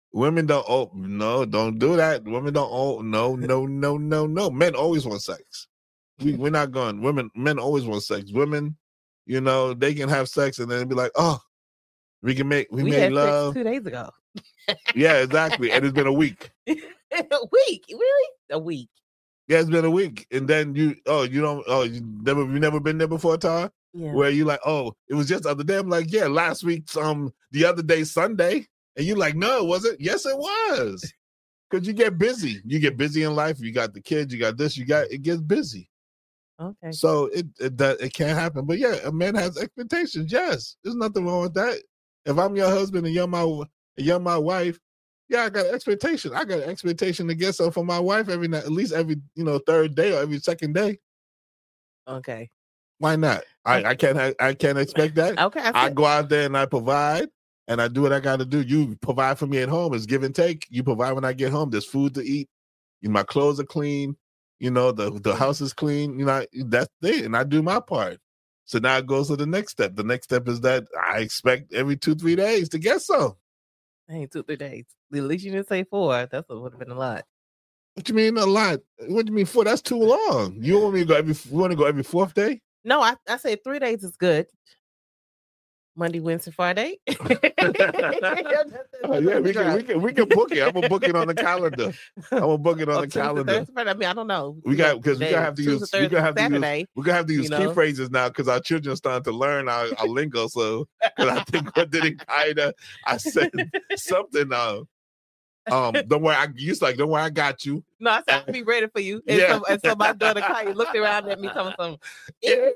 Women don't. Oh no, don't do that. Women don't. Oh no, no, no, no, no. Men always want sex. We we're not going. Women, men always want sex. Women, you know, they can have sex and then be like, oh, we can make we, We made had love. sex two days ago. Yeah, exactly. And it's been a week. A week, really? A week. Yeah, it's been a week, and then you. Oh, you don't. Oh, you never. You never been there before, Ty? Yeah. Where you like, oh, it was just the other day. I'm like, yeah, last week, um, the other day, Sunday. And you're like, no, was it? Yes, it was. Because you get busy. You get busy in life. You got the kids. You got this. You got, it gets busy. Okay. So it it, that, it can't happen. But yeah, a man has expectations. Yes. There's nothing wrong with that. If I'm your husband and you're my, and you're my wife, yeah, I got an expectation. I got an expectation to get something for my wife every night, at least every, you know, third day or every second day. Okay. Why not? I, I can't ha- I can't expect that. Okay. I, I go out there and I provide and I do what I got to do. You provide for me at home. It's give and take. You provide when I get home. There's food to eat. You know, my clothes are clean. You know, the, the house is clean. You know, that's it. And I do my part. So now it goes to the next step. The next step is that I expect every two, three days to get some. Ain't two, three days. At least you didn't say four. That's what would have been a lot. What you mean a lot? What do you mean four? That's too long. You want me to go every? You want to go every fourth day? No, I, I say three days is good. Monday, Wednesday, Friday. Oh, yeah, we can we can we can book it. I'm gonna book it on the calendar. I'm gonna book it on Or the Tuesday, calendar. Thursday, Friday. I mean, I don't know. We got because we Day, gotta have to Tuesday, use Thursday, we gotta have to Saturday, use we gotta have to use you key know? phrases now because our children are starting to learn our, our lingo. So because I think what did it kind of I said something. Uh, um, don't worry, I used like don't worry, I got you. No, I said I'll be ready for you. And, Yeah. so, and so my daughter Kaya looked around at me, coming from Yeah.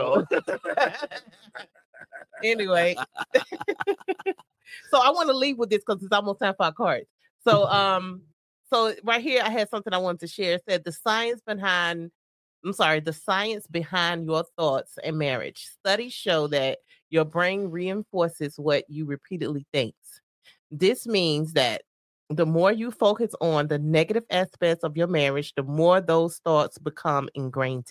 Anyway. So I want to leave with this because it's almost time for our cards. So um, so right here I had something I wanted to share. It said the science behind I'm sorry, the science behind your thoughts and marriage. Studies show that your brain reinforces what you repeatedly thinks. This means that the more you focus on the negative aspects of your marriage, the more those thoughts become ingrained.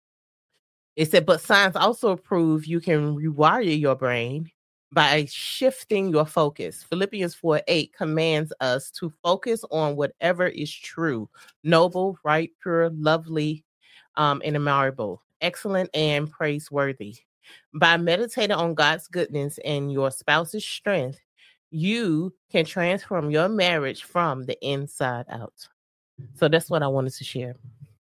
It said, but science also proves you can rewire your brain by shifting your focus. Philippians four eight commands us to focus on whatever is true, noble, right, pure, lovely, um, and admirable, excellent, and praiseworthy. By meditating on God's goodness and your spouse's strength, you can transform your marriage from the inside out. So that's what I wanted to share.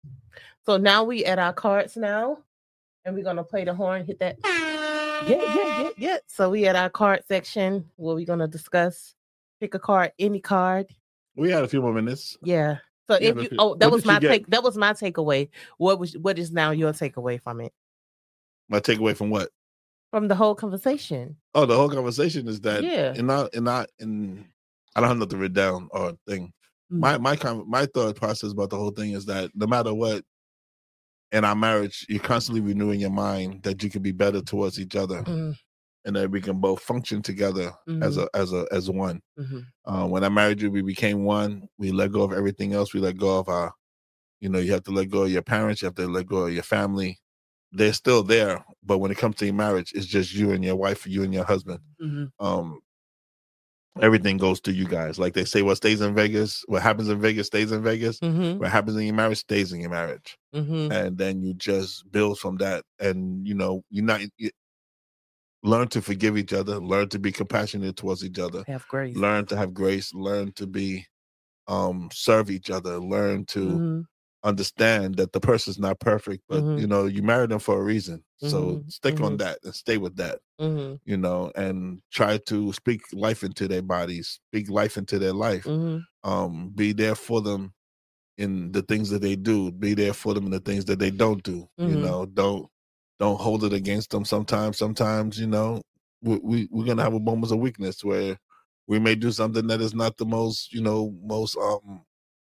So now we at our cards now, and we're gonna play the horn, hit that. Yeah, yeah, yeah, yeah. So we at our card section where we're gonna discuss, pick a card, any card. We had a few more minutes. Yeah. So Yeah, if but you, if- oh, that what was did you my get? take. That was my takeaway. What was what is now your takeaway from it? My takeaway from what? From the whole conversation. Oh, the whole conversation is that Yeah. and not and not and I don't have nothing written down or thing. Mm. My my com- my thought process about the whole thing is that no matter what in our marriage, you're constantly renewing your mind that you can be better towards each other Mm, and that we can both function together as Mhm. a as a as one. mhm. Uh, when I married you, we became one. We let go of everything else. We let go of our, you know, you have to let go of your parents. You have to let go of your family. They're still there, but when it comes to your marriage, it's just you and your wife, you and your husband. Mhm. Um, everything goes to you guys. Like they say, what stays in Vegas, what happens in Vegas stays in Vegas. Mhm. What happens in your marriage stays in your marriage, Mhm. and then you just build from that. And you know, you not you, learn to forgive each other, learn to be compassionate towards each other, Have grace. learn to have grace, learn to be um serve each other, learn to Mhm. understand that the person's not perfect, but Mhm. you know, you married them for a reason. So Mhm. stick on Mhm. that and stay with that, Mhm. you know, and try to speak life into their bodies, speak life into their life. Mhm. Um, be there for them in the things that they do, be there for them in the things that they don't do. You Mhm. know, don't don't hold it against them sometimes. Sometimes, you know, we, we we're gonna have a moments of weakness where we may do something that is not the most, you know, most um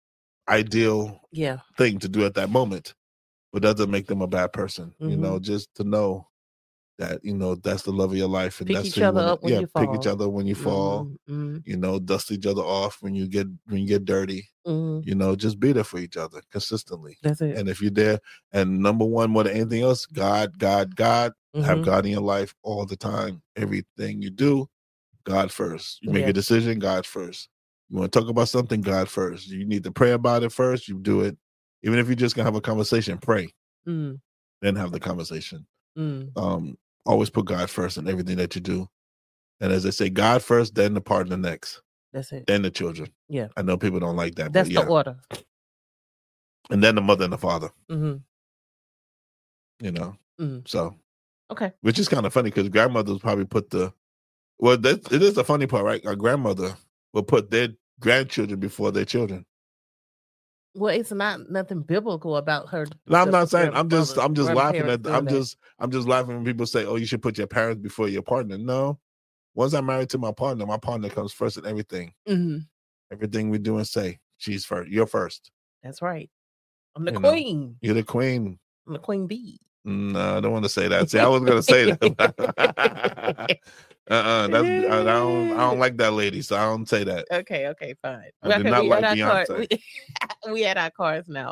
ideal Yeah. thing to do at that moment, but doesn't make them a bad person. You Mhm. know, just to know that, you know, that's the love of your life, and Pick that's each who you other wanna- up when yeah, you pick each fall. other when you fall. Mhm. Mhm. You know, dust each other off when you get when you get dirty. Mhm. You know, just be there for each other consistently. That's it. And if you're there, and number one more than anything else, God, God, God, have Mhm. God in your life all the time. Everything you do, God first. You make Yeah. a decision, God first. You want to talk about something, God first. You need to pray about it first. You do it. Even if you're just gonna have a conversation, pray. Mm. Then have the conversation. Mm. Um, always put God first in everything that you do. And as they say, God first, then the partner next. That's it. Then the children. Yeah. I know people don't like that. That's but yeah. the order. And then the mother and the father. Mm-hmm. You know. Mm. So. Okay. Which is kind of funny because grandmothers probably put the. Well, that, it is the funny part, right? Our grandmother will put their grandchildren before their children. Well, it's not nothing biblical about her. No, I'm not saying. I'm just. I'm just laughing at. I'm that. just. I'm just laughing when people say, "Oh, you should put your parents before your partner." No, once I'm married to my partner, my partner comes first in everything. Mm-hmm. Everything we do and say, she's first. You're first. That's right. I'm the you queen. Know, you're the queen. I'm the queen bee. No, I don't want to say that. See, I was going to say that. uh-uh, that's, I, I don't. I don't like that lady, so I don't say that. Okay, okay, fine. I do not we like Beyonce. Card, we, we had our cards now.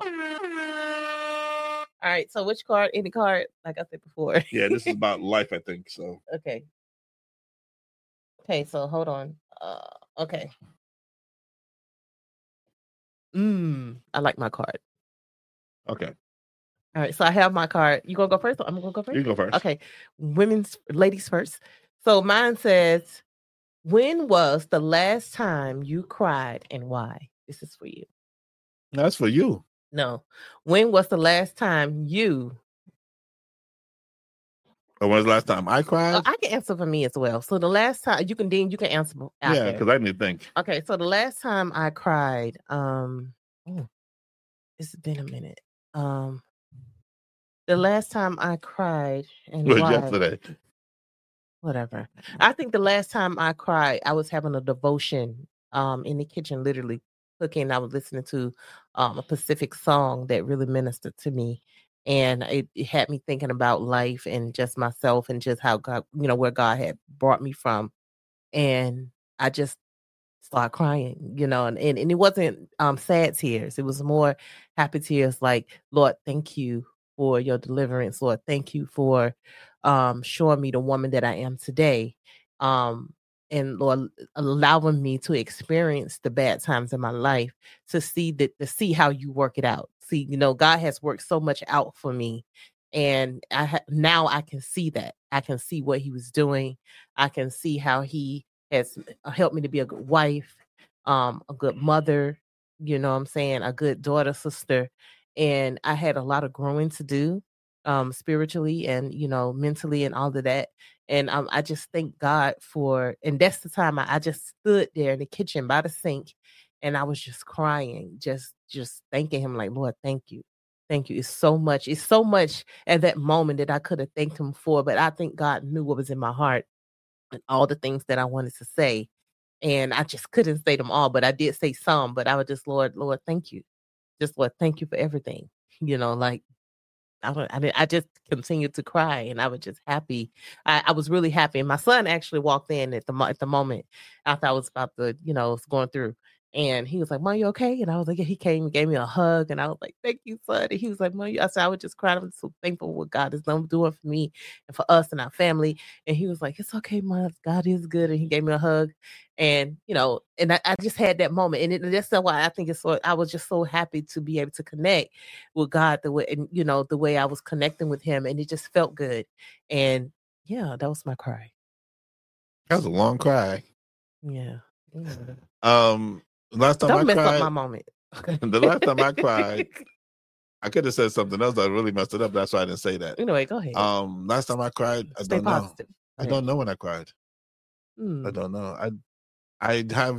All right. So, which card? Any card? Like I said before. Yeah, this is about life, I think. So. Okay. Okay. So hold on. Uh, okay. Mm, I like my card. Okay. All right, so I have my card. You gonna go first? I'm gonna go first. You go first. Okay, women's ladies first. So mine says, "When was the last time you cried and why?" This is for you. That's for you. No. When was the last time you? Or when was the last time I cried? Oh, I can answer for me as well. So the last time you can, Dean, you can answer. Yeah, because I need to think. Okay, so the last time I cried, um, oh, it's been a minute. Um. The last time I cried and was why? yesterday. Whatever. I think the last time I cried, I was having a devotion um, in the kitchen, literally cooking. I was listening to um, a Pacific song that really ministered to me. And it, it had me thinking about life and just myself and just how God, you know, where God had brought me from. And I just started crying, you know, and, and, and it wasn't um, sad tears. It was more happy tears like, Lord, thank you for your deliverance, Lord. Thank you for um, showing me the woman that I am today. Um, and Lord, allowing me to experience the bad times in my life to see that, to see how you work it out. See, you know, God has worked so much out for me. And I ha- now I can see that. I can see what he was doing. I can see how he has helped me to be a good wife, um, a good mother, you know what I'm saying, a good daughter, sister. And I had a lot of growing to do um, spiritually and, you know, mentally and all of that. And um, I just thank God for, and that's the time I, I just stood there in the kitchen by the sink and I was just crying, just, just thanking him like, Lord, thank you. Thank you. It's so much. It's so much at that moment that I could have thanked him for, but I think God knew what was in my heart and all the things that I wanted to say. And I just couldn't say them all, but I did say some, but I was just, Lord, Lord, thank you. Just Lord, thank you for everything. You know, like I, I, I just continued to cry, and I was just happy. I, I was really happy. And my son actually walked in at the at the moment after I was about to, you know, going through, and he was like, "Mom, you okay?" And I was like, yeah. He came and gave me a hug, and I was like, "Thank you, son." And he was like, "Mom," I said, "I was just crying. I'm so thankful for what God is doing for me and for us and our family." And he was like, "It's okay, Mom. God is good." And he gave me a hug. And, you know, and I, I just had that moment. And it, that's why I think it's so, I was just so happy to be able to connect with God the way, and, you know, the way I was connecting with him. And it just felt good. And yeah, that was my cry. That was a long cry. Yeah. yeah. Um, last time Don't I mess cried, up my moment. the last time I cried, I could have said something else that really messed it up. That's why I didn't say that. Anyway, go ahead. Um, last time I cried, I Stay don't positive. know. I don't know when I cried. Mm. I don't know. I I have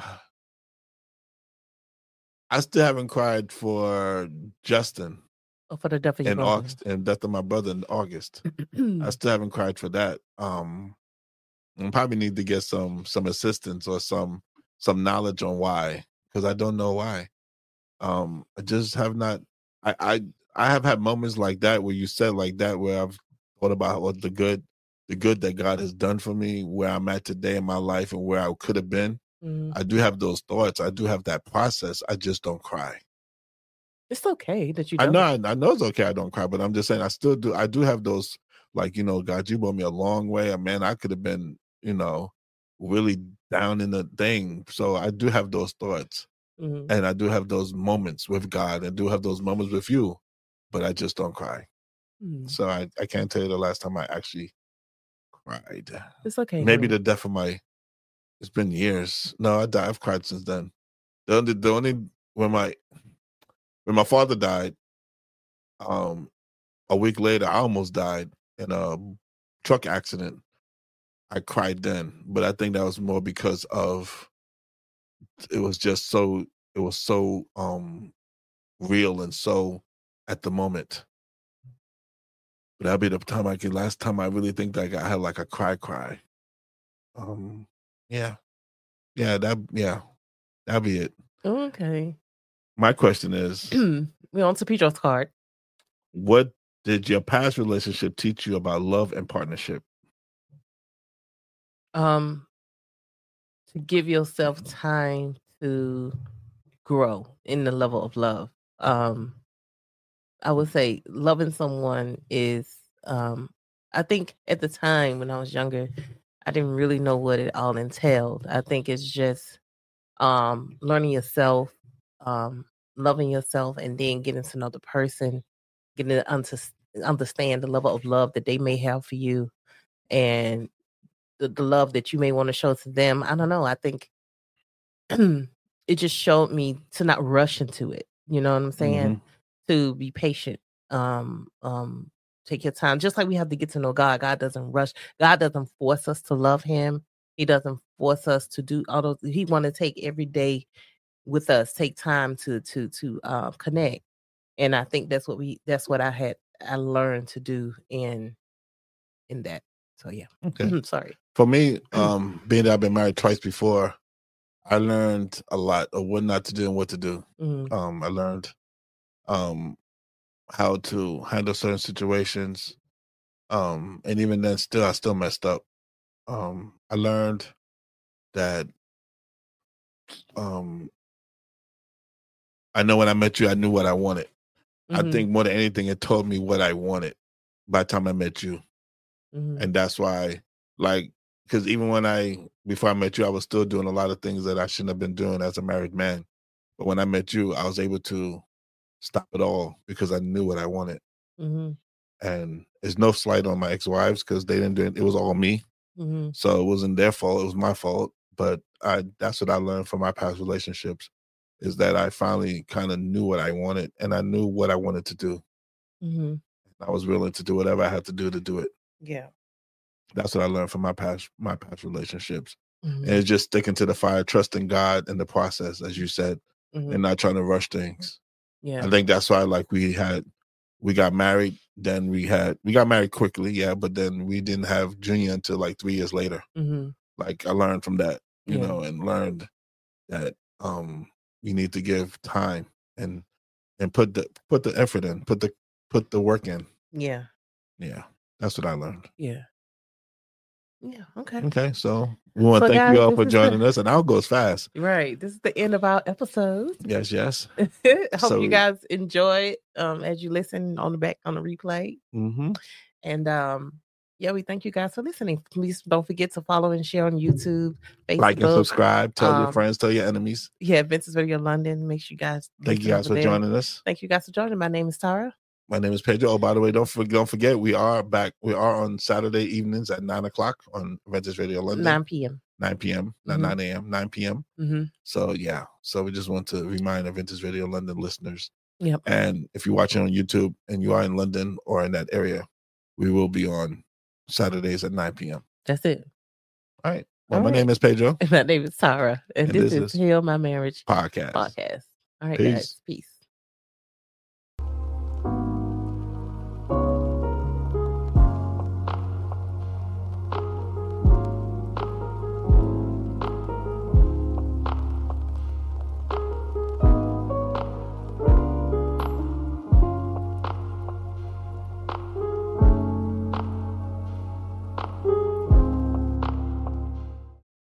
I still haven't cried for Justin. Oh, for the death of your in brother. August, and death of my brother in August. I still haven't cried for that. Um, I probably need to get some some assistance or some some knowledge on why, because I don't know why. Um, I just have not. I I I have had moments like that where you said like that where I've thought about what the good the good that God has done for me, where I'm at today in my life, and where I could have been. Mm. I do have those thoughts. I do have that process. I just don't cry. It's okay that you I don't. know, I, I know it's okay. I don't cry, but I'm just saying I still do. I do have those, like, you know, God, you brought me a long way. And man, I could have been, you know, really down in the thing. So I do have those thoughts, Mhm. and I do have those moments with God. I do have those moments with you, but I just don't cry. Mm. So I, I can't tell you the last time I actually cried. It's okay. Maybe honey. the death of my. It's been years. No, I died. I've cried since then. The only, the only when my when my father died, um, a week later, I almost died in a truck accident. I cried then, but I think that was more because of it was just so it was so um real and so at the moment. But that'll be the time I can last time I really think that I had like a cry cry. Um yeah. Yeah, that yeah. That'll be it. Okay. My question is, We're on to Pedro's card. what did your past relationship teach you about love and partnership? Um, to give yourself time to grow in the level of love. Um, I would say loving someone is um I think at the time when I was younger, I didn't really know what it all entailed. I think it's just um learning yourself, um, loving yourself, and then getting to know the person, getting to under- understand the level of love that they may have for you and the, the love that you may want to show to them. I don't know. I think it just showed me to not rush into it. You know what I'm saying? Mhm. To be patient. Um, um, take your time. Just like we have to get to know God. God doesn't rush. God doesn't force us to love Him. He doesn't force us to do all those. He want to take every day with us. Take time to to to uh, connect. And I think that's what we. That's what I had. I learned to do in in that. So yeah. Okay. Sorry. For me, um, being that I've been married twice before, I learned a lot of what not to do and what to do. Mhm. Um, I learned um how to handle certain situations. Um, and even then still I still messed up. Um, I learned that um I know when I met you, I knew what I wanted. I Mhm. think more than anything, it told me what I wanted by the time I met you. Mhm. And that's why, like, because even when I, before I met you, I was still doing a lot of things that I shouldn't have been doing as a married man. But when I met you, I was able to stop it all because I knew what I wanted. Mhm. And there's no slight on my ex-wives because they didn't do it. It was all me. Mhm. So it wasn't their fault. It was my fault. But I, that's what I learned from my past relationships is that I finally kind of knew what I wanted and I knew what I wanted to do. Mhm. I was willing to do whatever I had to do to do it. Yeah. That's what I learned from my past my past relationships. Mhm. And it's just sticking to the fire, trusting God in the process, as you said, Mhm. and not trying to rush things. Yeah. I think that's why, like, we had, we got married, then we had, we got married quickly, yeah, but then we didn't have Junior until like three years later. Mm-hmm. Like, I learned from that, you Yeah. know, and learned that um you need to give time and and put the put the effort in, put the put the work in. Yeah. Yeah, that's what I learned. Yeah. Yeah. Okay. Okay, so we want So, to thank you guys, all this for is joining the us, and I'll go as fast. right. This is the end of our episode. Yes, yes. I hope So- you guys enjoy um as you listen on the back on the replay. Mm-hmm. And um yeah, we thank you guys for listening. Please don't forget to follow and share on YouTube, Facebook, Like and subscribe. Tell your um, friends. Tell your enemies. Yeah, Vince's Radio London. Make sure you guys Thank you listen guys over for there. joining us. Thank you guys for joining. My name is Tara. My name is Pedro. Oh, by the way, don't forget, don't forget, we are back. We are on Saturday evenings at nine o'clock on Vintage Radio London. nine p.m. nine p.m. Not Mhm. nine a.m. nine p.m. Mhm. So yeah. So we just want to remind our Vintage Radio London listeners. Yep. And if you're watching on YouTube and you are in London or in that area, we will be on Saturdays at nine p.m. That's it. All right. Well, All my right. name is Pedro. And my name is Tara. And, And this, this is is Heal My Marriage Podcast. Podcast. All right, Peace. guys. Peace.